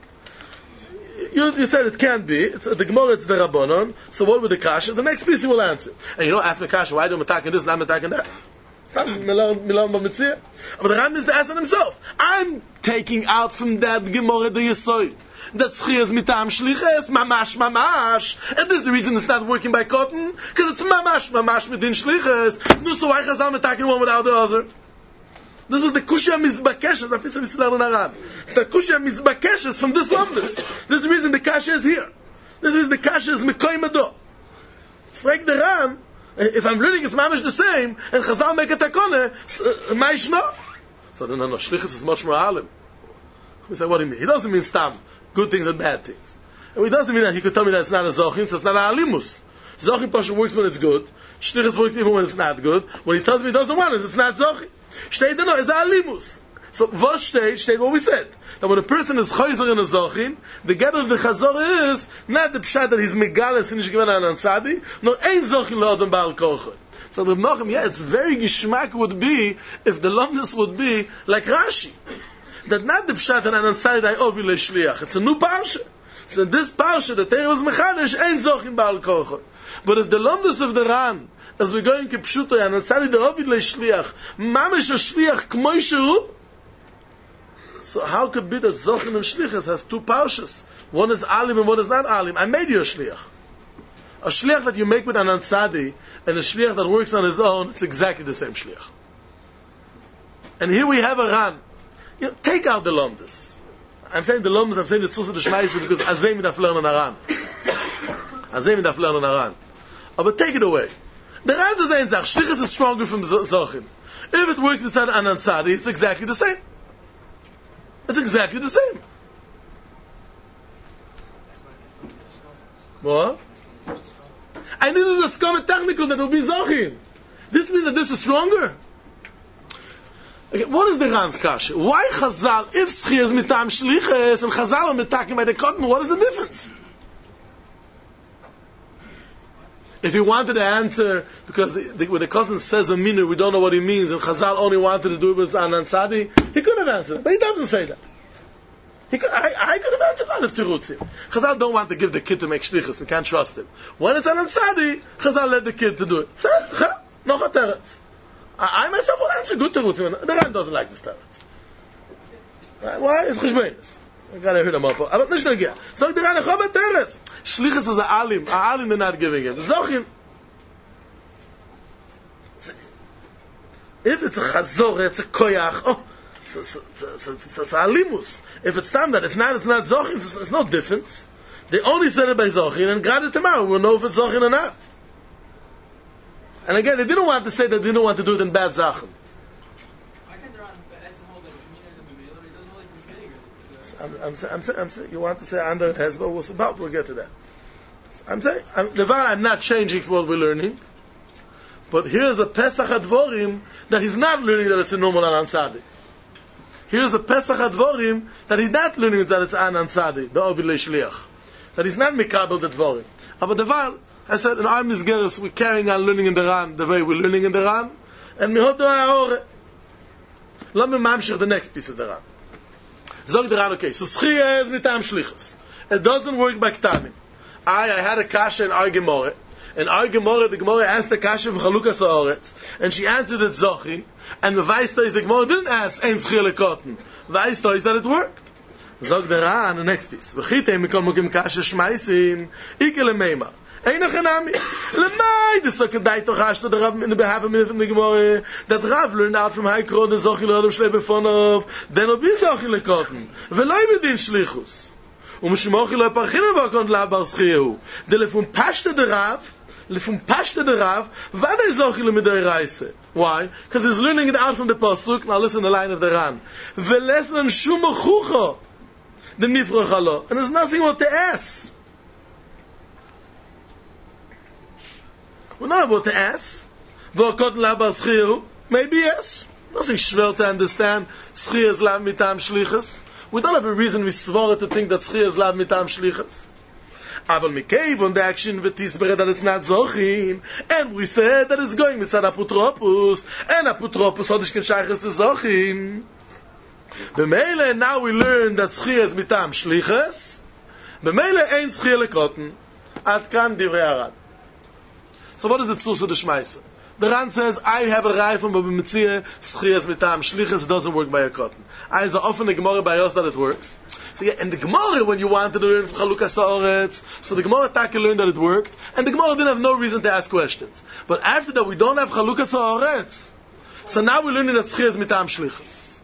You said it can't be. It's the Gemara, it's the Rabbanon. So what would the kasha? The next piece he will answer. And you don't ask me kasha, why do I'm attacking this and I'm attacking that? It's not Milan B'Mitzia. But the Ram is the answer himself. I'm taking out from that Gemara the Yesoid. That Schia is mitam shliches, mamash. And this is the reason it's not working by cotton. Because it's mamash midin shliches. No, so why Chazal attacking one without the other? This was the Kushya Mizbakeshes. The Kushya Mizbakeshes from this lumdus. This is the reason the Kasha is here. This is the reason the Kasha is Mekoy Mado. Frag the Ram, if I'm learning it's mamish the same, and Chazal make a takone, Maishno. So no, Shlichus is much more alim. We say, what do you mean? He doesn't mean stam, good things and bad things. And he doesn't mean that he could tell me that it's not a Zochin, so it's not an alimus. Zochin Pasha works when it's good. Shlichus works even when it's not good. When he tells me he doesn't want it, it's not Zochin. Steht da noch, ist ein Alimus. So, what steht what we said. That when a person is chayzer in a zochin, the get of the chazor is not the pshat that he's megalis and he's given an ansadi, nor ein zochin lo adam ba'al kochoi. So the Menachem, it's very geschmack would be if the lumdus would be like Rashi. That not the pshat and an ansadi that ovi le'shliach. It's a new parsha. So in this parsha, the Torah was mechadish, ein zochin ba'al kochoi. But if the lumdus of the Ran, as we're going to pshuto, and ansadi the ovi le'shliach, mamish a shliach k'moi shehu, so how could it be that Zochin and Shlichus have two parshas? One is Alim and one is not Alim. I made you a Shliach. A Shliach that you make with an Ansadi and a Shliach that works on his own, it's exactly the same Shliach. And here we have a Ran. Take out the Lomdus. I'm saying the Lomdus, I'm saying the Tzusa de Shmaisi because Azay midaf learn on Aran. Azay midaf learn on Aran. But take it away. The Ran says ein Zach. Shlichus is stronger from Zochin. If it works with an Ansadi, it's exactly the same. It's exactly the same. What? I need a skama technical that will be Zochin. This means that this is stronger. Okay, what is the Ran's kasha? Why Chazal, if Schia is mitam shliches and Chazal are mitakim by the cotton, what is the difference? If he wanted to answer, because when the cotton says a minute, we don't know what he means, and Chazal only wanted to do it with Anan Sadi, he could have answered, but he doesn't say that. I could have answered that if Tirutzim. Chazal don't want to give the kid to make shlichus, we can't trust him. When it's Anan Sadi, Chazal let the kid to do it. No teretz. I myself will answer good Tirutzim. The Ran doesn't like this teretz. Why? It's cheshbeinis. I gotta hear them up. But nicht nagia. So the Ran chobet teretz. Shlichus is a alim. A alim they're not giving him. Zochin. If it's a chazor, it's a koyach. Oh, so it's a alimus. If it's tam that, if not, it's not zochin. It's no difference. They only said it by zochin, and got it tomorrow. We'll know if it's zochin or not. And again, they didn't want to say that they didn't want to do it in bad zachin. I'm saying, you want to say under it has, but we'll get to that. I'm saying, I'm not changing for what we're learning, but here's a Pesach Advorim that he's not learning that it's a normal Anan Sadi. Here's a Pesach Advorim that he's not learning that it's Anan Sadi, the Ovi Le'Shliach. That he's not Mikabel the Dvorim. But the Val, I said, in our Mizgeres, we're carrying on learning in the Ran the way we're learning in the Ran, and Mihodo Ha'ore. Let me mamshich the next piece of the Ran. Zog the Ran, okay, so Schia is mitam shlichus. It doesn't work by Ktanim. I had a kasha in our Gemara. In our Gemara, the Gemara asked the kasha of Chalukas Ha'oretz, and she answered it Zochin, and the Vaista is the Gemara didn't ask Ein Schia Lekotten. Vaista is that it worked. Zog the Ran, the next piece. V'chitei mikol mukim kasha shmaisin, ike lemeimar. Einer Chanami. Lemay, the second day toch hast the Rav in the behalf of the Gemara that Rav learned out from Haikron the Zochil Adam Shlei Befonov, then will be Zochil Lekotten. Veloi bedin Shlichus. Mishmochil lo parchinen vakon labar Schiehu. The lefum pashte the Rav, vade Zochil midei Reise. Why? Because he's learning it out from the Pasuk. Now listen the line of the Ran. Velesnan shum chucho. The nifroch halo. And there's nothing more to ask. We're not about to ask. Maybe yes. Nothing shvel to understand. Schia is lav mitam shlichus. We don't have a reason we swore to think that Schia is lav mitam shlichus. Aval mikei on the action v'tisberet that it's not zochin, and we said that it's going mitzad apotropus, and apotropus hodish ken shayches to zochin. B'meile now we learn that Schia is mitam shlichus. B'meile ein Schia lekotten. Ad kan divrei Arad. So what is the Tzusa de Shmaisa? The Ran says, I have a rifle, but b'mitzia, Schia is mitam shlichus doesn't work by a cotton. I is often the Gemara by us that it works. So yeah, and the Gemara, when you wanted to learn from Chalukas Ha'oretz, so the Gemara Taka learned that it worked, and the Gemara didn't have no reason to ask questions. But after that, we don't have Chalukas Ha'oretz. So now we're learning that Schia is mitam shlichus.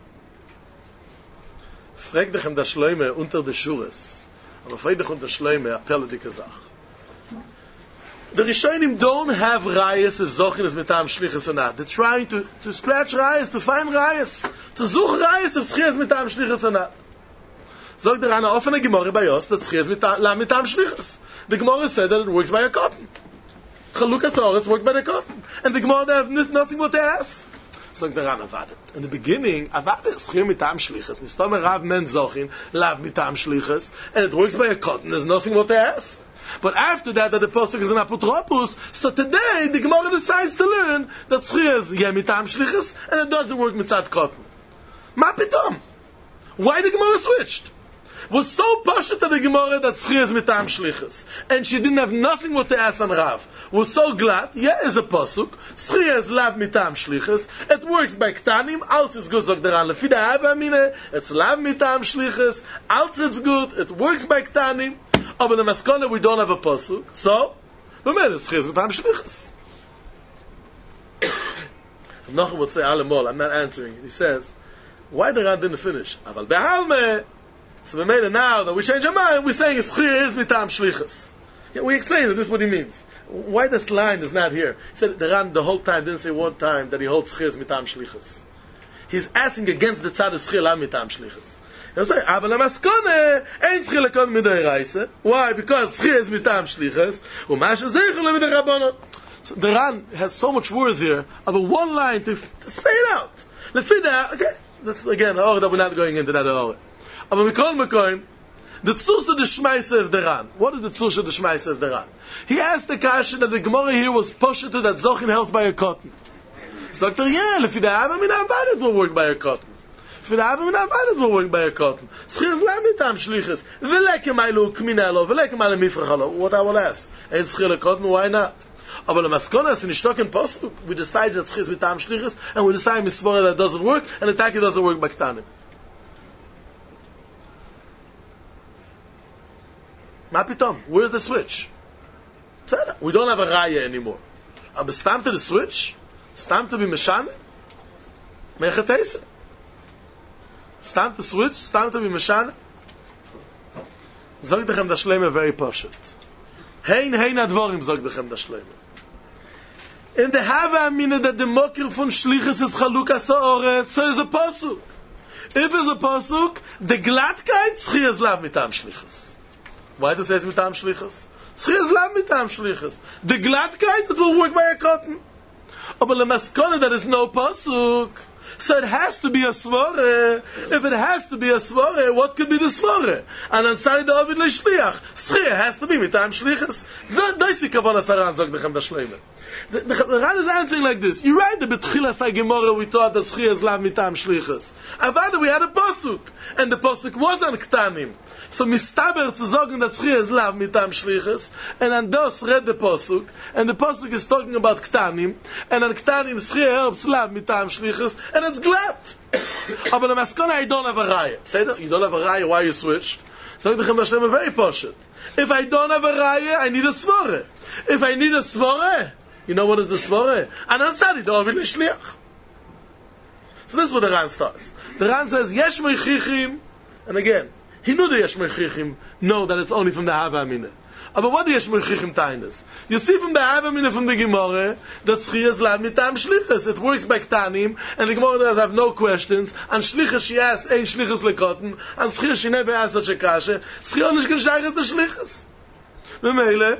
Frag dich das Shloime unter de Shures. Aber frag dich unter Shloime, appelle dike Sach. The Rishonim don't have rayas if Zochin is mitam shlichus or not. They're trying to splash rayas, to find rayas, to zuch rayas if Schia is mitam shlichus or not. Zog der eine offene Gemara by us that Schia is mitam shlichus. The Gemara said that it works by a cotton. Chalukas Ha'oretz works by the cotton. And the Gemara have nothing more to ask. Sagt der Ran Avadet. In the beginning, Avadet is Schir mitam Shlichus. Mistomer Rav men Zochin, Lav mitam Shlichus, and it works by a cotton. There's nothing what they ask. But after that the Pasuk is an apotropos, so today the Gemara decides to learn that Schir is mitam Shlichus, and it doesn't work mitzad cotton. Ma pitom? Why the Gemara switched? Was so pashut to the Gemara that Schir is mitam Shlichus, and she didn't have nothing what to ask on Rav. Was so glad, is a pasuk. Schir is lav mitam Shlichus. It works by ktanim. Alt is good, zog deran. Lefi da hava amine, it's lav mitam Shlichus. Alt it's good. It works by ktanim. Aber the maskona we don't have a pasuk. So, b'mele Schir is mitam Shlichus. Nachum would say alemol. I'm not answering it. He says, why the Ran didn't finish? Aval behalme. So we made it now that we change our mind, we're saying Schir is mitam Shlichus. Yeah, we explained it, this is what he means. Why this line is not here? He said the Ran the whole time didn't say one time that he holds Schir is mitam Shlichus. He's asking against the tzad of Schir la mitam Shlichus. He'll say, Aval hamaskone, ein Schir lekon midei reise. Why? Because Schir is mitam Shlichus, u'masha zeichel midei rabbanon. So the Ran has so much words here, about one line to say it out. Lefida, okay, that's again, that we're not going into that at Aber Mikol Mekoim, the Tzusha the Shmaisa of the Ran. What is the Tzusha the Shmaisa of the Ran? He asked the Kasha that the Gemara here was poshet that Zochin helps by a cotton. So Dr. Lefi da Hava min Avadet will work by a cotton. Lefi da Hava min Avadet will work by a cotton. Schir is la mitam Shlichus. V'lekem ailu kminalo, v'lekem ailu mifrachalo. What I will ask? Ain't Schir a cotton, why not? Aber the Maskona is in Ishtoken Posuk. We decided that Schir is mitam Shlichus, and we decided Misvora that doesn't work, and the Taki doesn't work by Ktanim. Ma pitom, where's the switch? We don't have a raya anymore. Aber stam to the switch? Stam to be meshane? Mechatese? Stam to switch? Stam to be meshane? Zog dechem da shleime very poshut. Hein advorim zog dechem da shleime. In the Hava Amina that the mokir von Shlichus is Chalukas Ha'oretz, so is a pasuk. If it's a pasuk, the glattkeit Schir is lav mitam Shlichus. Why does it say mitam Shlichus? Schir is lav mitam Shlichus. The glattkeit, it will work by a cotton. Aber the maskona there is no pasuk. So it has to be a svore. If it has to be a svore, what could be the svore? And ansari da Ovid leishliach. Schir has to be mitam Shlichus. Doisi kavon asaran zog dechem da shleime. The Ran is answering like this. You're right, the Betchila Sai Gemara we thought that Schir is lav mitam Shlichus. Avada we had a pasuk, and the pasuk was on Ktanim. So mistaber to sagen that Schir is lav mitam Shlichus, and on those read the pasuk, and the pasuk is talking about Ktanim, and on Ktanim Schir helps lav mitam Shlichus, and it's glad. Aber the maskona I don't have a raya. Say that you don't have a raya, why you switched? So the Hashem is very poshut. If I don't have a raya, I need a svore. If I need a svore, you know what is the svore? And ansari da Ovid leishliach. So this is what the Ran starts. The Ran says yesh meichichim, and again, he knew the yesh meichichim know that it's only from the Hava Amina. But what the yesh meichichim tainas? You see from the Hava Amina from the Gemara that Schir is lav mitam Shlichus. It works by Ktanim, and the Gemara does have no questions. And Shlichus she asked ein Shlichus lekotten, and Schir she never asked such a kasha. Schir nicht gescheichert the Shlichus. B'meile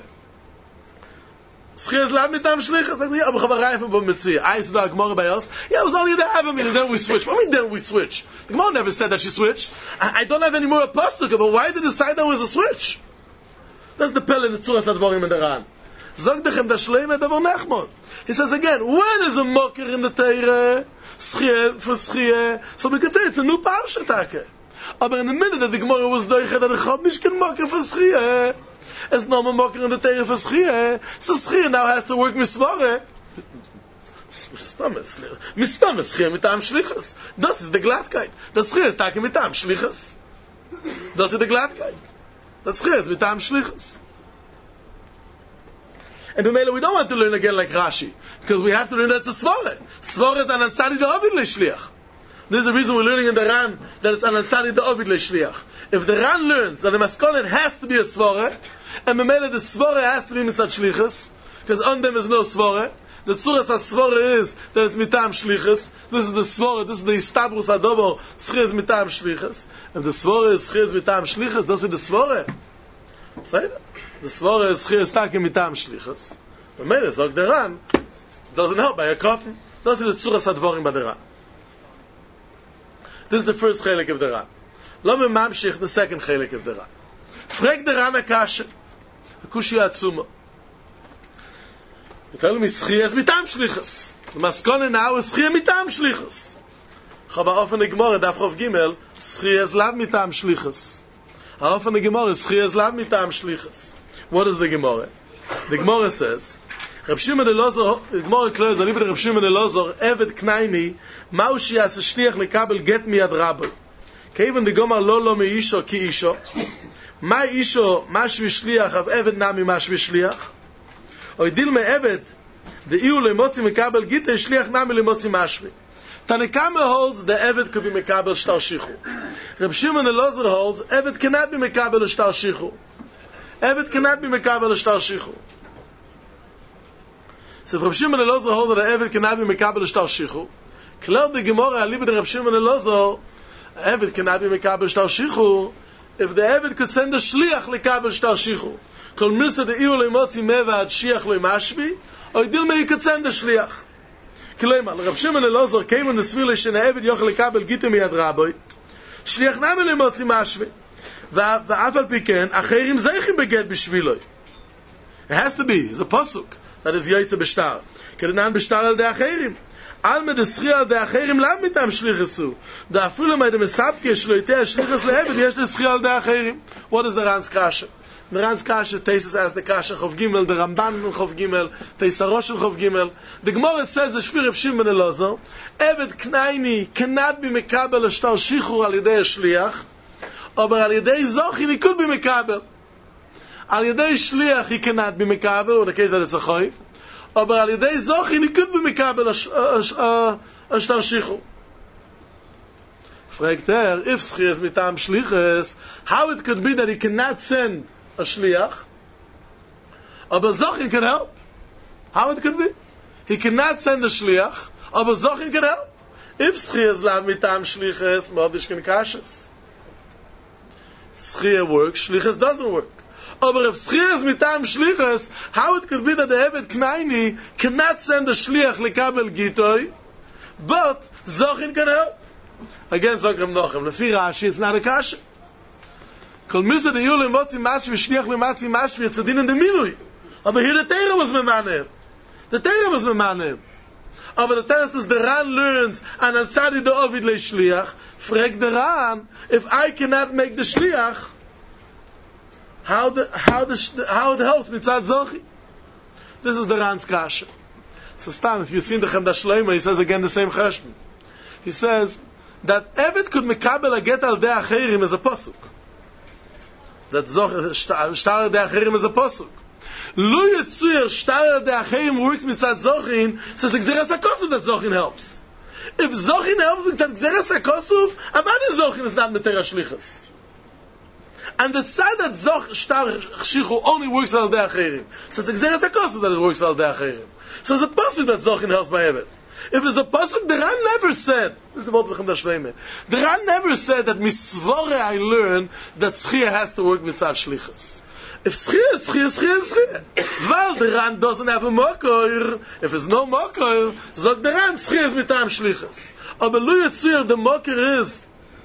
Schir is lav mitam Shlichus. Sagt ja, aber Chavarayim from Mitzvah. I said the Gemara by us. Yeah, it was only the Hava Amina. Then we switched. What do you mean then we switched? The Gemara never said that she switched. I don't have any more apostolic, but why did they decide there was a switch? That's the Pele in the Tzuras Advorim in the Ran. Zog dechem da shleime davar nechmod. He says again, when is a mocker in the Teire? Schir for Schir. So we could say it's a new parsha take. But in the minute that the Gemara was doiche that the Chod nicht can mocker for Schir. It's no more mocker in the Teire for Schir. So Schir now has to work misvore. Mistam is Schir mitam Shlichus. Das ist the glattkeit. Das Schir ist take mitam Shlichus. Das ist the glattkeit. That's Schir is mitam Shlichus. And the Mele, we don't want to learn again like Rashi, because we have to learn that's a Svore. Svore is an Ansari da Ovid leishliach. This is the reason we're learning in the Ran that it's an Ansari da Ovid leishliach. If the Ran learns that the Maskonet has to be a Svore, and the Mele, the Svore has to be mitzad Shlichus, because on them is no Svore. The Tzuras HaSvore is that it's mitam Shlichus. This is the Svore, this is the Istabrus Adobo, Schir is mitam Shlichus. If the Svore is Schir is mitam Shlichus, das ist the Svore. Say that. The Svore is Schir is takim mitam Shlichus. The Mele, Zog the Ran, doesn't help by a cotton. Das ist die Zuras Advorim bei der Ran. This is the first chelik of the Ran. Lass mich mamshich the second chelik of the Ran. Frag der Ran Akashe. Akushi Atzuma. Wir teilen mich Schias mit am Schlichus. Die Maskone now ist Schia mit am Schlichus. Ich habe offene Gemorre, darf auf Gimel, Schias lav mit am Schlichus. Offene Gemorre, Schias lav mit am Schlichus. What is the Gemorre? The Gemorre says, Reb Shimon Elazar, the Gemorre clears, I leave it Reb Shimon Elazar, Evet Knaini, Maushi as a shliach lekabel get mi ad rabbi. Keven de Gomar lo me isho ki isho. Ma isho mashvi shliach av Evet nami mashvi shliach. Oidil me Evet, the iu lemotzi mekabel gita shliach nami lemotzi mashvi. Tanakama holds the Evet could be mekabel shtar shichu. Reb Shimon Elazar holds Evet cannot be mekabel shtar shichu. Evet cannot be mekabel shtar shichu. So Reb Shimon Elazar holds that Evet cannot be mekabel shtar shichu. Klar the Gemara alibi the Reb Shimon Elazar, Evet cannot be mekabel shtar shichu. If the Evet could send a shliach lekabel shtar shichu, kol milsa the iu lemotzi meva ad shiach lo mashvi, or idil me you could send a shliach. Kleimer, Reb Shimon Elazar came on the svile shena Evet yochel lekabel gita miyad rabbi, shliach nami lemotzi mashvi. ואף על פי כן, אחרים זייכים בגט בשבילוי. It has to be, it's a pasuk that is יוצא בשטר. כדנן בשטר על די אחרים. על מדסחי על די אחרים, למה מטעם שליחסו? דאפילו מה דמסבקי שלויתי השליחס לעבד, יש לסחי על די אחרים. What is the Ran's Kasha? The Ran's Kasha, Tesis as the Kasha, Chov Gimel, the Ramban Chov Gimel, Tesarosh Chov Gimel. The Gemara says, the Shvir Reb Shimon Elazar, Eved Knaini cannot be mekabel a shtar shichur al yedei shliach, aber al yedei zochin he could be mekabel. Al yedei shliach he cannot be mekabel, or the case that it's a choiv. Aber al yedei zochin he could be mekabel a shtar shichur. Fragt if schiyas mitam shliches, how it could be that he cannot send a shliach, aber zochin can help? How it could be? He cannot send a shliach, aber zochin can help. If schiyas lav mitam shliches, modish can kashes. Schia works, shlichus doesn't work. Aber if schia is mitam shlichus, how it could be that the Evet Knaini cannot send a shliach lekabel gitoi, but zochin can help? Again, Zochem Nochem, lefi Rashi, it's not a kasha. Kol misa de yule motzi mashvi shliach lematzi mashvi, it's a din in the milui. Aber here the Torah was memaner. The Torah was memaner. Aber the Torah says the Ran learns and ansadi the Ovid le shliach. Frag the Ran, if I cannot make the shliach, how it helps mitzad zochi? This is the Ran's kasha. So Stam, if you see the Chemda Shloima, he says again the same cheshbon. He says that Evet could mekabel a get al de acherim as a pasuk. That shtar de acherim as a pasuk. Lo yetzuyer shtar de acherim works mitzad zochin, says Gzeras HaKosuf that zochin helps. If zochin helps mitzad Gzeras HaKosuf, Avada zochin is not Meter HaShlichus. And the side that shtar shichu only works al de acherim, says Gzeras HaKosuf that it works al de acherim. So it's a pasuk that zochin helps by Evet. If there's a pasuk, the Ran never said, this is the word of the Shleime, the Ran never said that misvore I learn that schia has to work mitzad shlichus. If schia is schia, schia is schia. Well, the Ran doesn't have a mokor. If there's no mokor, zog the Ran, schia is mitam shlichus. Aber lu yitzir, the mokor is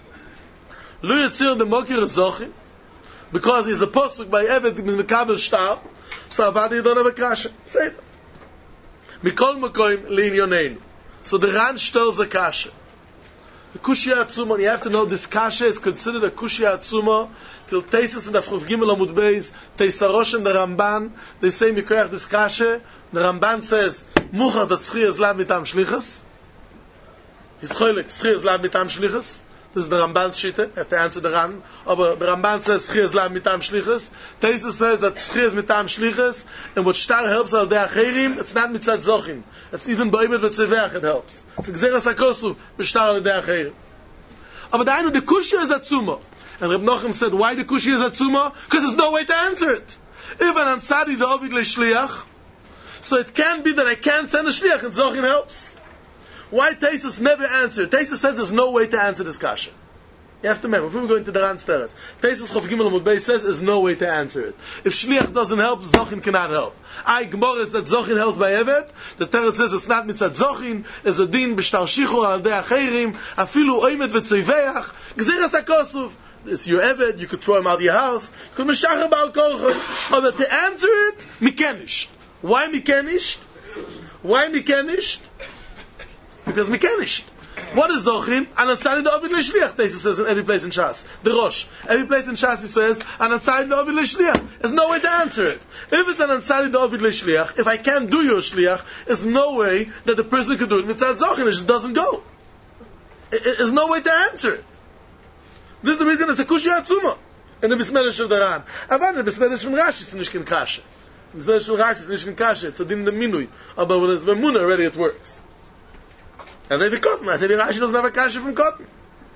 zochin, because he's a pasuk by Evet, mekabel shtar, so avadi you don't have a kasha. Say it. Mikol Mokoim Linyonein. So the Ran tells a kasha. The Kushya Atzuma, you have to know this kasha is considered a Kushya Atzuma till Tesis and the Chuf Gimel Amud Beis, Teisarosh and the Ramban, they say Mikoyach this kasha. The Ramban says, Muchar that Schia is lab mitam shlichus. His choylek, Schia is lab mitam shlichus. This is the Ramban's shita. You have to answer the Ran. But the Ramban says Schia is lab mitam shlichus. Tesis says that Schia is mitam shlichus, and what shtar helps al de acherim, it's not mitzad zochin. It's even ba'ibet v'tzeveach it helps. It's Gzeras HaKosuf b'shtar al de acherim. But the kushya is atzuma. And Reb Nochem said, why the kushya is atzuma? Because there's no way to answer it. If an ansadi the ovid le shliach, so it can be that I can't send a shliach and zochin helps. Why Tesis never answered? Tesis says there's no way to answer this kasha. You have to remember, if we were going to the Ran Steretz, Teisus Chof Gimel Amud Beis says there's no way to answer it. If Shliach doesn't help, Zochin cannot help. Gemara is that Zochin helps by Evet. The Teretz says it's not mitzad Zochin, it's a din b'shtar shichur al dei achirim, afilu oimet v'tzoiveach, gzeras hakosuv. It's your Evet, you could throw him out of your house, you could meshacher ba'al korcho. But to answer it, mikenish. Why mikenish? Why mikenish? Because mikenish. What is Zochin? Anatzali de'ovid le'shliach. Teisus says in every place in Shas. The Rosh. Every place in Shas he says, Anatzali de'ovid le'shliach. There's no way to answer it. If it's Anatzali de'ovid le'shliach, if I can't do your shliach, there's no way that the person could do it. Mitzad Zochin, it just doesn't go. There's no way to answer it. This is the reason it's a kushya atzuma. In the Bismedish of the Ran. But the Bismedish from Rashi is nicht kin kasha. The Bismedish from Rashi is nicht kin kasha. It's a din in the minui. But when it's bemuna already it works. As if cotton, as if Rashi doesn't have a kasha from cotton.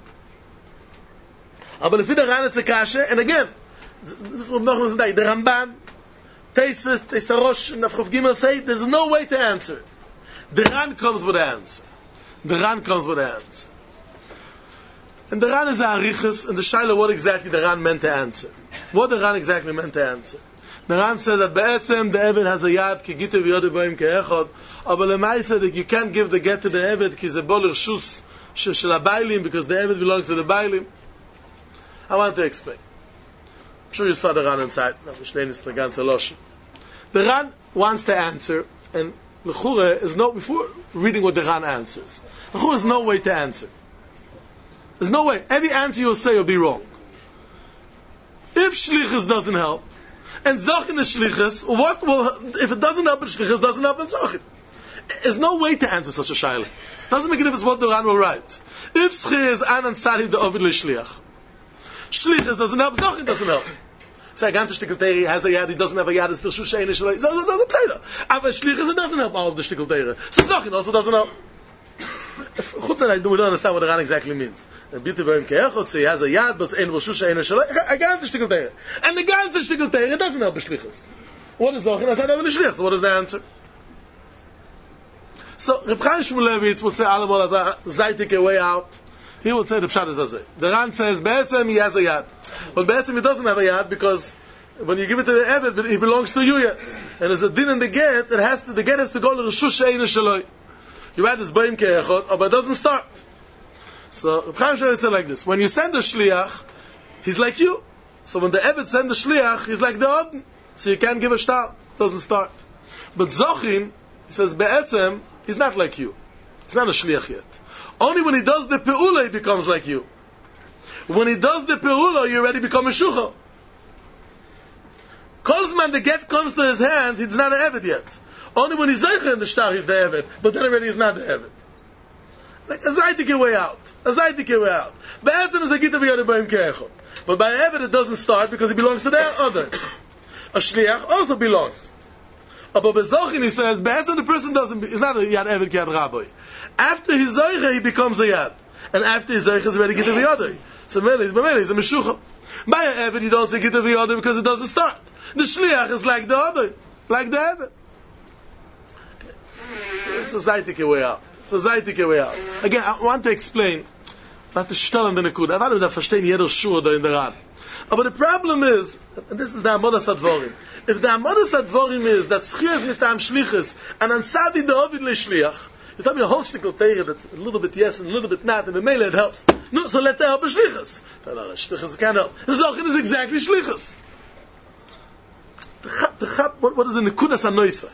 But if the Ran it's a kasha, and again, this is what Nachman said, the Ramban, Teisves, Teisarosh, and Avchof Gimel say, there's no way to answer it. The Ran comes with the answer. The Ran comes with the answer. And the Ran is a Arichas, and the Shaila, what exactly the Ran meant to answer. What the Ran exactly meant to answer. The Ran says that Be'etzem, the Eved has a yad, ki gite v'yode boim ke'echod, but Lemai said that you can't give the get to the Eved, ki ze bolir shus shel ha-bailim, because the Eved belongs to the Bailim. I want to explain. I'm sure you saw the Ran inside. The Ran wants to answer, and L'chure is no, before reading what the Ran answers, L'chure is no way to answer. There's no way. Every answer you'll say will be wrong. If Shlichus doesn't help, and Zochin is Shlichus, what will, if it doesn't help in Shlichus, doesn't help in Zochin? There's no way to answer such a shaila. Doesn't make a difference what the Ran will write. If Schir is Anan Tzadi the Ovid L'Shliach, Shlichus doesn't help, Zochin doesn't help. Say, Ganze Shtikelteiri has a yad, he doesn't have a yad, it's still Shushayin, it doesn't say that. But Shlichus, it doesn't help all of the Shtikelteiri. So Zochin also doesn't help. We don't understand what the Ran exactly means. Bitte boim ke'echot, he has a yad, but ein Roshusha, ein Shalai, a ganze Shtikel Teire. And the ganze Shtikel Teire doesn't help B'shlichus. What is Zochin? I said over L'shlichus. So what is the answer? So, Reb Chaim Shmulevitz would say, Alamol as a zaytik way out. He would say, the Pshat is azay. The Ran says, Be'etzem, he has a yad. But Be'etzem, he doesn't have a yad, because when you give it to the Eved, he belongs to you yet. And as a din in the get, the get has to go to Roshusha, ein Shalai. You write this boim ke'echot, but it doesn't start. So, Reb Chaim Shmulevitz said like this: when you send a shliach, he's like you. So when the Eved sends the shliach, he's like the Odin. So you can't give a start. It doesn't start. But Zochin, he says, Be'etzem, he's not like you. He's not a shliach yet. Only when he does the pe'ula, he becomes like you. When he does the pe'ula, you already become a shucha. Kolzman, the get comes to his hands, he's not an Eved yet. Only when he's Zeicha in the shtar, he's the Eved. But then already he's not the Eved. Like a Zaytik way out. A Zaytik way out. Be'etzem is a Gita v'yode boim ke'echot. But by Eved it doesn't start because he belongs to the other. A Shliach also belongs. But by Zochin he says, Be'etzem the person doesn't, he's not a Yad Eved Yad Rabbi. After he's Zeicha he becomes a Yad. And after he's Zeicha he's already Gita v'yode. So he's a Meshucha. By a Eved you don't say Gita v'yode because it doesn't start. The Shliach is like the other. Like the Eved. It's a Zaytik way out. It's a Zaytik way out. Again, I want to explain. I have to stellen the Nekud. I want to verstehen jeder Shur da in der Ran. But the problem is, and this is the Amodas Advorim. If the Amodas Advorim is that Schia is mitam Shlichus, and Ansadi the Ovid le'Shliach, you tell me a whole shtickle Teire that a little bit yes and a little bit not, and the Mele it helps. No, so let that help a Shlichus. No, Shlichus can't help. Zochin is exactly Shlichus. What is the Nekudas HaNoisa?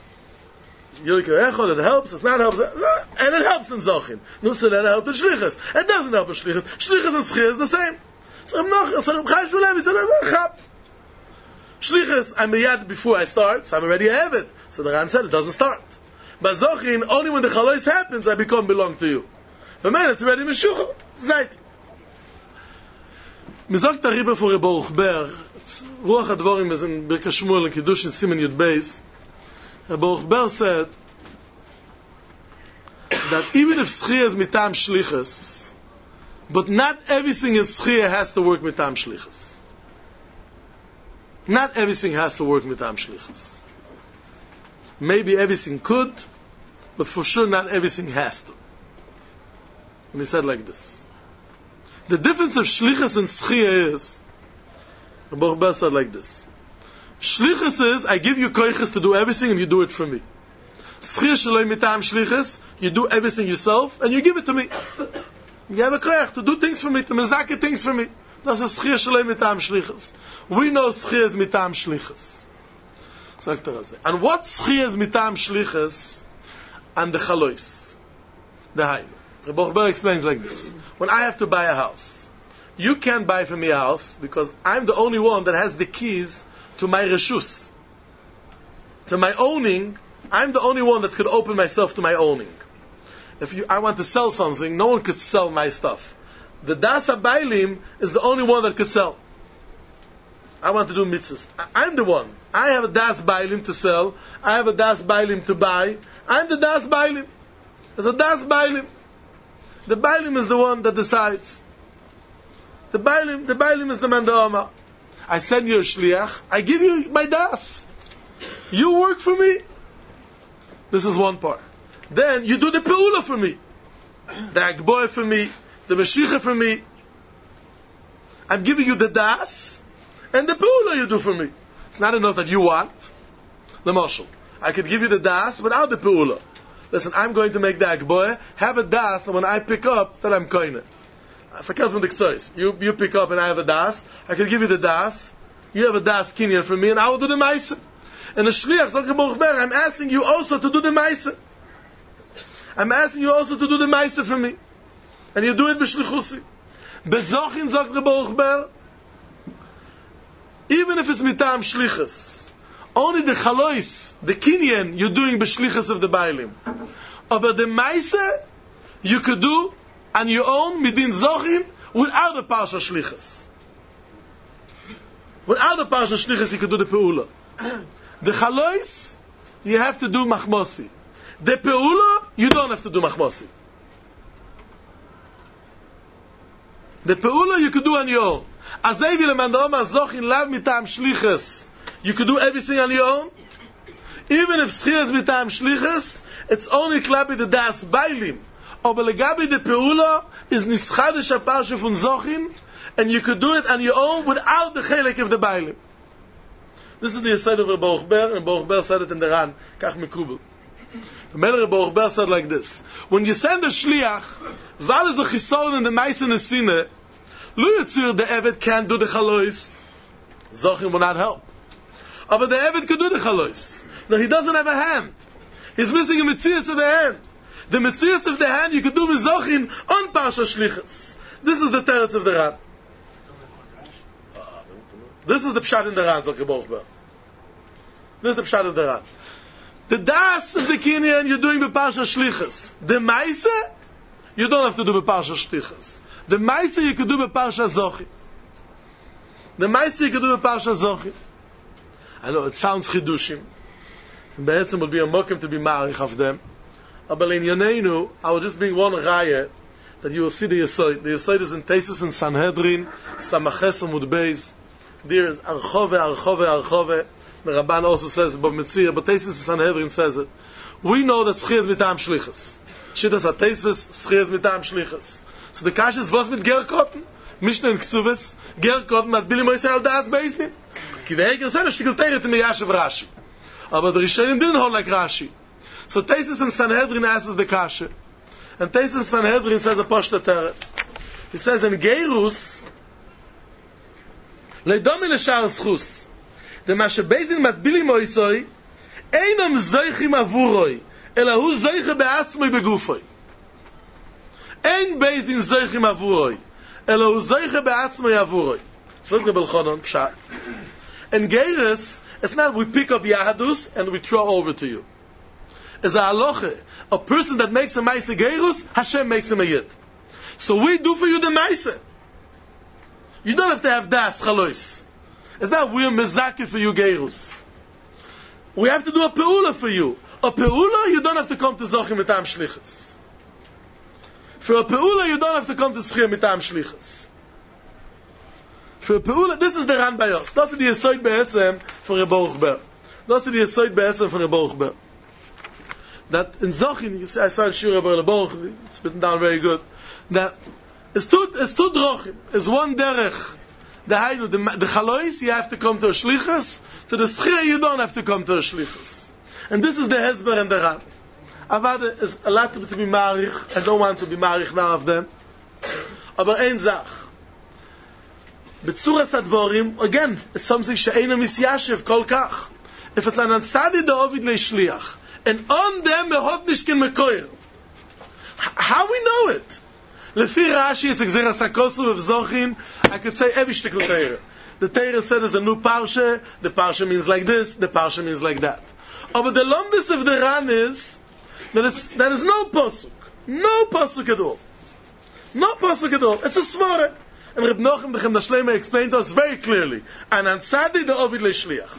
It helps, it's not helps, and it helps in Zochin. No, so that helps in Shlichus. It doesn't help in Shlichus. Shlichus and Schia is the same. So Reb Chaim Shmulevitz said, Shlichus, I'm a yad before I start, so I'm already a Eved. So the Ran said, it doesn't start. But Zochin, only when the Chalois happens, I belong to you. But man, it's already Meshucha. Zayt. Mizok Tariba for Reb Ochber, Ruach HaDvorim is in Birka Shmuel and Kiddush in Siman Yud Beis. Reb Ochber said that even if Schia is mitam Shlichus, but not everything in Schia has to work mitam Shlichus. Not everything has to work mitam Shlichus. Maybe everything could, but for sure not everything has to. And he said like this. The difference of shlichus and schia is, the Baruch Ber said like this. Shlichus is, I give you koiches to do everything and you do it for me. Schia shaloi mitam shlichus, you do everything yourself and you give it to me. You have a koich to do things for me, to mezake things for me. That's a schia shaloi mitam shlichus. We know schia is mitam shlichus. And what schia is mitam shlichus and the chalois? The hainu. The Baruch Ber explains like this. When I have to buy a house, you can't buy for me a house because I'm the only one that has the keys to my reshus. To my owning, I'm the only one that could open myself to my owning. If I want to sell something, no one could sell my stuff. The Das HaBailim is the only one that could sell. I want to do mitzvahs. I'm the one. I have a Das Bailim to sell. I have a Das Bailim to buy. I'm the Das Bailim. There's a Das Bailim. The Bailim is the one that decides. The Bailim is the man the Omar. I send you a shliach. I give you my Das. You work for me. This is one part. Then you do the peula for me. The Agboy for me. The Mashiach for me. I'm giving you the Das. And the peula you do for me. It's not enough that you want. The Moshel. I could give you the Das without the peula. Listen, I'm going to make the Agboy. Have a Das that when I pick up, that I'm koine. Forget from the Ktsois. You pick up and I have a Das. I can give you the Das. You have a Das Kinyan for me and I will do the Maisa. And the Shliach, Zok Baruch Ber, I'm asking you also to do the Maisa. I'm asking you also to do the Maisa for me. And you do it b'shlichusi. Bezochin, Zok Baruch Ber, even if it's mitam shlichus, only the chalois, the kinyan, you're doing b'shlichus of the Bailim. But the Maisa, you could do on your own, midin zochin, without the parsha shlichus. Without the parsha shlichus, you could do the peula. The chalois, you have to do machmosi. The peula, you don't have to do machmosi. The peula, you could do on your own. Azay v'lemandoma zochin lav mitam shlichus. You could do everything on your own. Even if schia is mitam shlichus, it's only klabi the das bailim. Aber legabi the peula is nischadish parsha fun zochin, and you could do it on your own without the chelik of the bailim. This is the side of Baruch Ber, and Baruch Ber said it in the Ran, kach mikubel. The Melech Baruch Ber said like this: when you send a shliach, val is a chisoron in the Maisa Nesine, lo yitzur the Evet can't do the chalois. Zochin will not help. But the Evet could do the chalois. No, he doesn't have a hand. He's missing a mitzias of a hand. The mitzias of the hand you could do with Zochin on Parsha Shlichus. This is the teretz of the Ran. This is the pshat in the Ran, Zok Baruch Ber. This is the pshat of the Ran. The das of the kinyan you're doing with Parsha Shlichus. The Maisa you don't have to do with Parsha Shlichus. The Maisa you could do with Parsha Zochin. The Maisa you could do with Parsha Zochin. I know it sounds chidushim. And Be'etzim will be a mokim to be ma'arich of them. But in Yoneinu, I will just bring one raya that you will see the Yesod. The Yesod is in Tesis and Sanhedrin, Samaches and Mudbeis. There is Archove. The Rabban also says, but Tesis and Sanhedrin says it. We know that Schia is mitam shlichus. Shittas HaTeisves, Schia is mitam shlichus. So the Kash is was mit Gerkotten? Mishnah and Ksuves, Gerkotten, mat Bili Moisei al Das Beisnin. Ki ve'eger said, shtikul teiret in the Yashav Rashi. But the Rishonim didn't hold like Rashi. So Tesis and Sanhedrin asks the Kasha. And Tesis and Sanhedrin says a Pashta Teretz. He says, in Geirus, Leidomi l'shar schus, the Mashe Beizin matbili moisoi, einam zeichim avuroi, ela hu zeiche be'atzmoi begufoi. Ein Beizin zeichim avuroi, ela hu zeiche be'atzmoi avuroi. Look at Belchonon, Pshat. In Geirus, it's not we pick up Yahadus and we throw over to you. As a halacha, a person that makes a Maisa Geirus, Hashem makes him a Yid. So we do for you the Maisa. You don't have to have Das Chalois. It's not we're Mezaki for you Geirus. We have to do a Peula for you. A Peula, you don't have to come to Zochim Mitam Shlichus. For a Peula, you don't have to come to Schia Mitam Shlichus. For a Peula, this is the Ran Bayos. Das ist die Yesod Be'etzem for a Baruch Ber. Das ist die Yesod Be'etzem for a Baruch Ber. That in Zochin, you see, I saw Shura Ber Baruch, it's written down very good, that It's two drochim. It's one derech. The chalois, you have to come to a shlichus. To the schia, you don't have to come to a shlichus. And this is the hezber and the ran. Avada is a lot to be marich. I don't want to be marich now of them. Aber ein Zach. Betzuras advorim, again, it's something she'eina misyashev kol kach. If it's an ansadi da ovid leishliach, and on them mehot nishkin mekoyer. How we know it? Lefi Rashi, it's Gzeras HaKosuv of Zochin, I could say every shtickle Teire. The Teire said there's a new parsha, the parsha means like this, the parsha means like that. But the lomdus of the Ran is that there is no pasuk. No pasuk at all. No pasuk at all. It's a svara. And Reb Nochem the Shlema explained to us very clearly. An ansadi de ovid leishliach.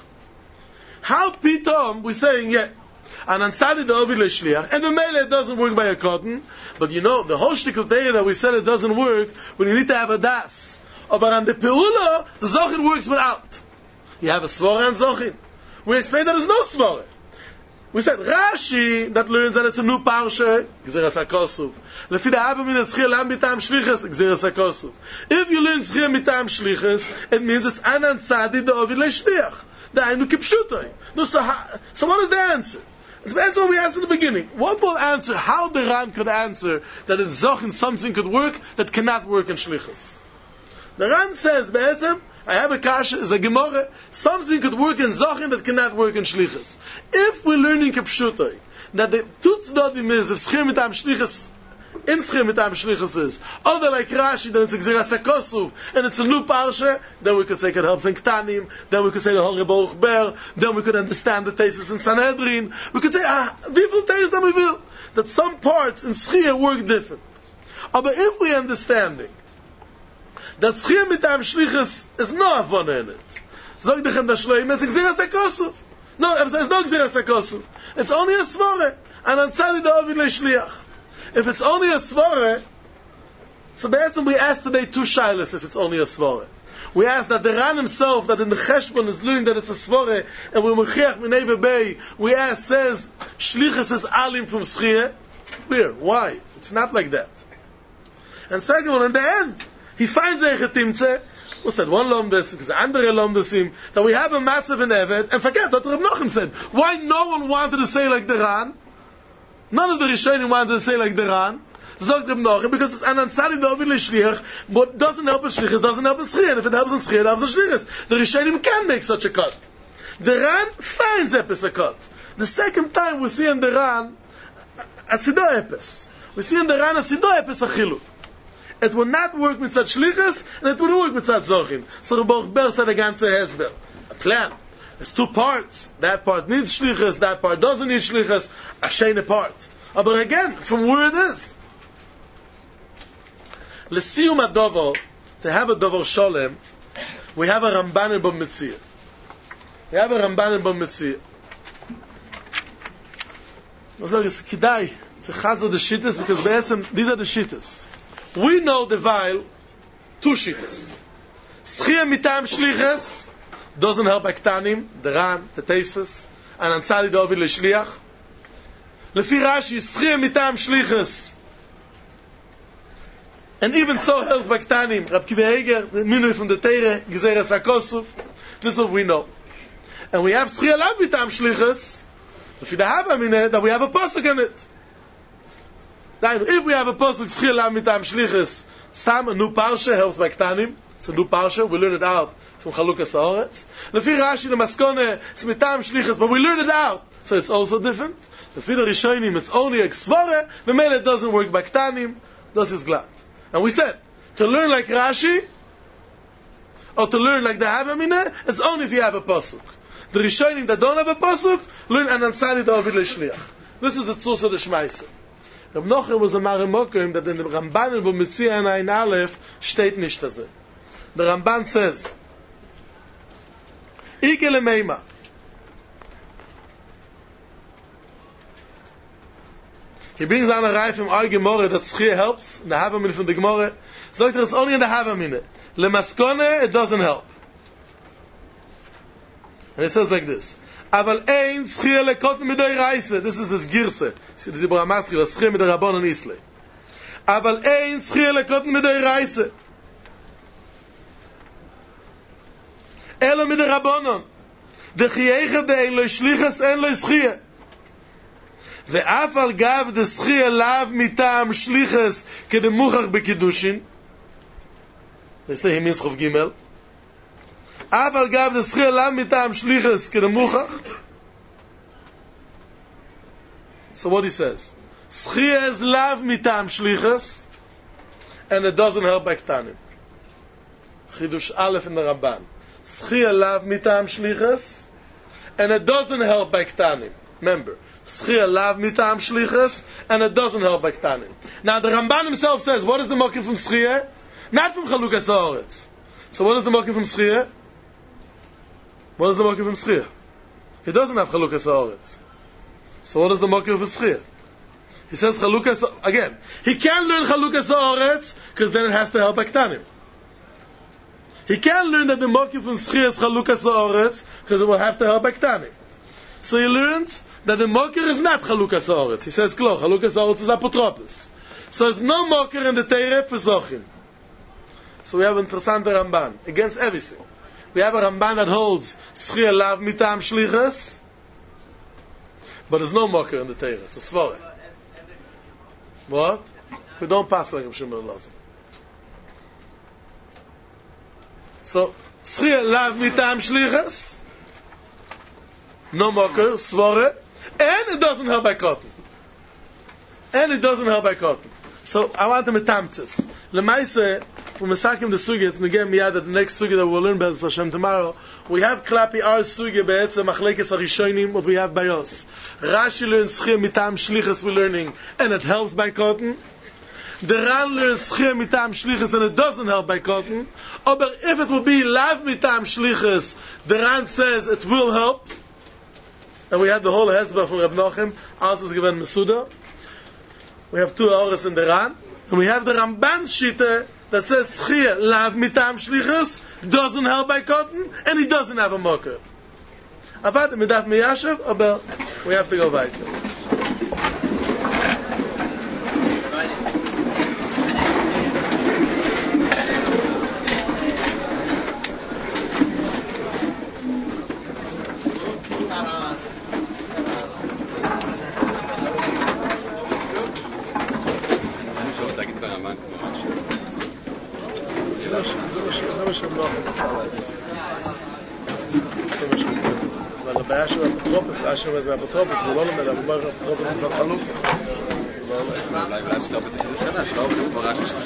How pitom we're saying, yeah, an ansadi de ovid leishliach, and the mele it doesn't work by a cotton, but you know, the whole shtickle teira that we said it doesn't work when you need to have a das. But on the peula, the zochin works without. You have a svara and zochin. We explained that there's no svara. We said Rashi that learns that it's a new parsha, Gzeras HaKosuv. Lefi the Abba min Schia Lam Mitam Shlichus, Gzeras HaKosuv. If you learn Schia Mitam Shlichus, it means it's Anan Tzadi the Ovid Leishliach. Da'inu Kipshutai. No, so what is the answer? It's the answer what we asked in the beginning. What will answer how the Ran could answer that in Zochin something could work that cannot work in Shlichus? The Ran says, Be'etzem, I have a kasha, is a gemara. Something could work in Zochin that cannot work in Shlichus. If we're learning Kipshutai, that the Tutz Dodim is, if Schir Mitam Shlichus, in Schir Mitam Shlichus is, other like Rashi, then it's a Gzeras HaKosuv, and it's a new parsha, then we could say it helps in Ktanim, then we could say the whole Rebbe Ber, then we could understand the thesis in Sanhedrin, we could say, wie viel thesis that we will, that some parts in Schir work different. But if we understanding, that Schir Mitam Shlichus is no avona in it. Zog dechem da shloim, it's Gzeras HaKosuv. No, it's not Gzeras HaKosuv. It's only a svara. And ansadi da ovid leishliach. If it's only a svara, so basically we asked today two shaylas if it's only a svara. We asked that the Ran himself, that in the Cheshbon is learning that it's a svara, and when Mechiach Minei Vebei, we asked, says, Shlichus is alim from Schir. Where? Why? It's not like that. And second one, in the end, he finds a chetimtze. We said one lomdes because the andere lomdesim that we have a matzav in Evet, and forget what Reb Nochem said. Why no one wanted to say like the Ran? None of the Rishonim wanted to say like the Ran. Zogt Reb Nochem because it's an ansari dovid leishliach, but doesn't help a shlichus, doesn't help a schir, and if it helps a schir, it helps a shlichus. The Rishonim can make such a cut. The Ran finds epis a cut. The second time we see in the Ran a sido epis. We see in the Ran a sido epis a chilu. It will not work with such shlichus, and it will work with such zochin. So the Baruch Ber said again to Hezber, a plan. There's two parts. That part needs shlichus, that part doesn't need shlichus. A shayne part. But again, from where it is. L'siyum adovo, to have a dovo sholem, we have a Ramban in Bamitzir. We have a Ramban in Bamitzir. It's kidai to chazor the shittas, because these are the shittas. We know the Weil, two shittas. Schia mitam shlichus doesn't help Aktanim, the Ran, the Teisves, and ansari the ovid leishliach. Lefi Rashi, schia mitam shlichus, and even so helps Aktanim. Rab Kiva Eger, the minui from the Teire, Gzeras HaKosuv. This is what we know. And we have schia lav mitam shlichus, lefi the Havamine, that we have a pasuk in it. If we have a pasuk schir lav mitam shlichus, stam a new parsha helps by Ktanim. It's a new parsha. We learn it out from Chalukas Haaretz. Lefi Rashi the maskone it's mitam shlichus, but we learn it out, so it's also different. Lefi the Rishonim it's only a ksvara. The mele it doesn't work by Ktanim. Does is glad. And we said to learn like Rashi or to learn like the Havamine, it's only if you have a pasuk. The Rishonim that don't have a pasuk learn an ansari da ovid leishliach. This is the tzus of the Shmaisa. Reb Nochem was a Maremokim that in the Ramban in Bamitzir and Ein Aleph steht nicht das. The Ramban says, Ike lemeima. He brings on a Reif from our Gemara that Schir helps, in the Havamine from the Gemara. So it's only in the Havamine. Lemaskone, it doesn't help. And it says like this. Aval ein schir lekot midoi reise. This is his girse. See the Dibra Maskil, a schir midoi rabon and isle. אבל אין זכייה לקוטן מדאורייסה. אלא מדרבנן. דחייך דאין לו שליחס אין לו זכייה. ואף על גב דזכייה לאו מטעם שליחס כדמוכח בקידושין. They say he means חוב גימל. אף על גב דזכייה לאו מטעם שליחס כדמוכח. So what he says, Schia is lav mitam shlichus, and it doesn't help by ktanim. Chidush Aleph in the Ramban. Schia lav mitam shlichus, and it doesn't help by ktanim. Remember, Schia lav mitam shlichus, and it doesn't help by ktanim. Now the Ramban himself says, what is the mokim from Schia? Not from Chalukas Haaretz. So what is the mokim from Schia? What is the mokim from Schia? He doesn't have Chalukas Haaretz. So what is the mocker of Schia? He says Chalukas, again, he can't learn Chalukas Haaretz because then it has to help Aktanim. He can't learn that the mocker from Schia is Chalukas Haaretz because it will have to help Aktanim. So he learns that the mocker is not Chalukas Haaretz. He says, Klo, Chalukas Haaretz is Apotropos. So there's no mocker in the Teireh for Zochim. So we have an interesting Ramban against everything. We have a Ramban that holds Schia lav mitam shlichus, but there's no mocker in the Torah. It's a svara. What? We don't pass like Rav Shimon Elazar. So, Schia lav mitam shlichus, no mocker, svara, and it doesn't help by cotton. So, I want to metamtzis. Lemaise, from Mesakim the Sugya, to get miyad at the next Sugya that we'll learn Be'ez Hashem tomorrow, we have Klapi our Sugya Be'etzem Machlekes HaRishonim, what we have by us. Rashi learns Schia mitam shlichus we're learning, and it helps by cotton. The Ran learns Schia mitam shlichus, and it doesn't help by cotton. But if it will be lav mitam shlichus, the Ran says it will help. And we have the whole Hezbollah from Reb Nochem, also given Mesuda. We have two hours in the Ran, and we have the Ramban Shita that says Schia lav mitam shlichus doesn't help by cotton, and he doesn't have a mocker. Avad midat miyashav, aber we have to go weiter. אבל הבעיה של האפוטרופוס, אשר זה האפוטרופוס, הוא לא לומד, אבל האפוטרופוס נצא חלוק. אולי שאתה בצחילות שנה, לא,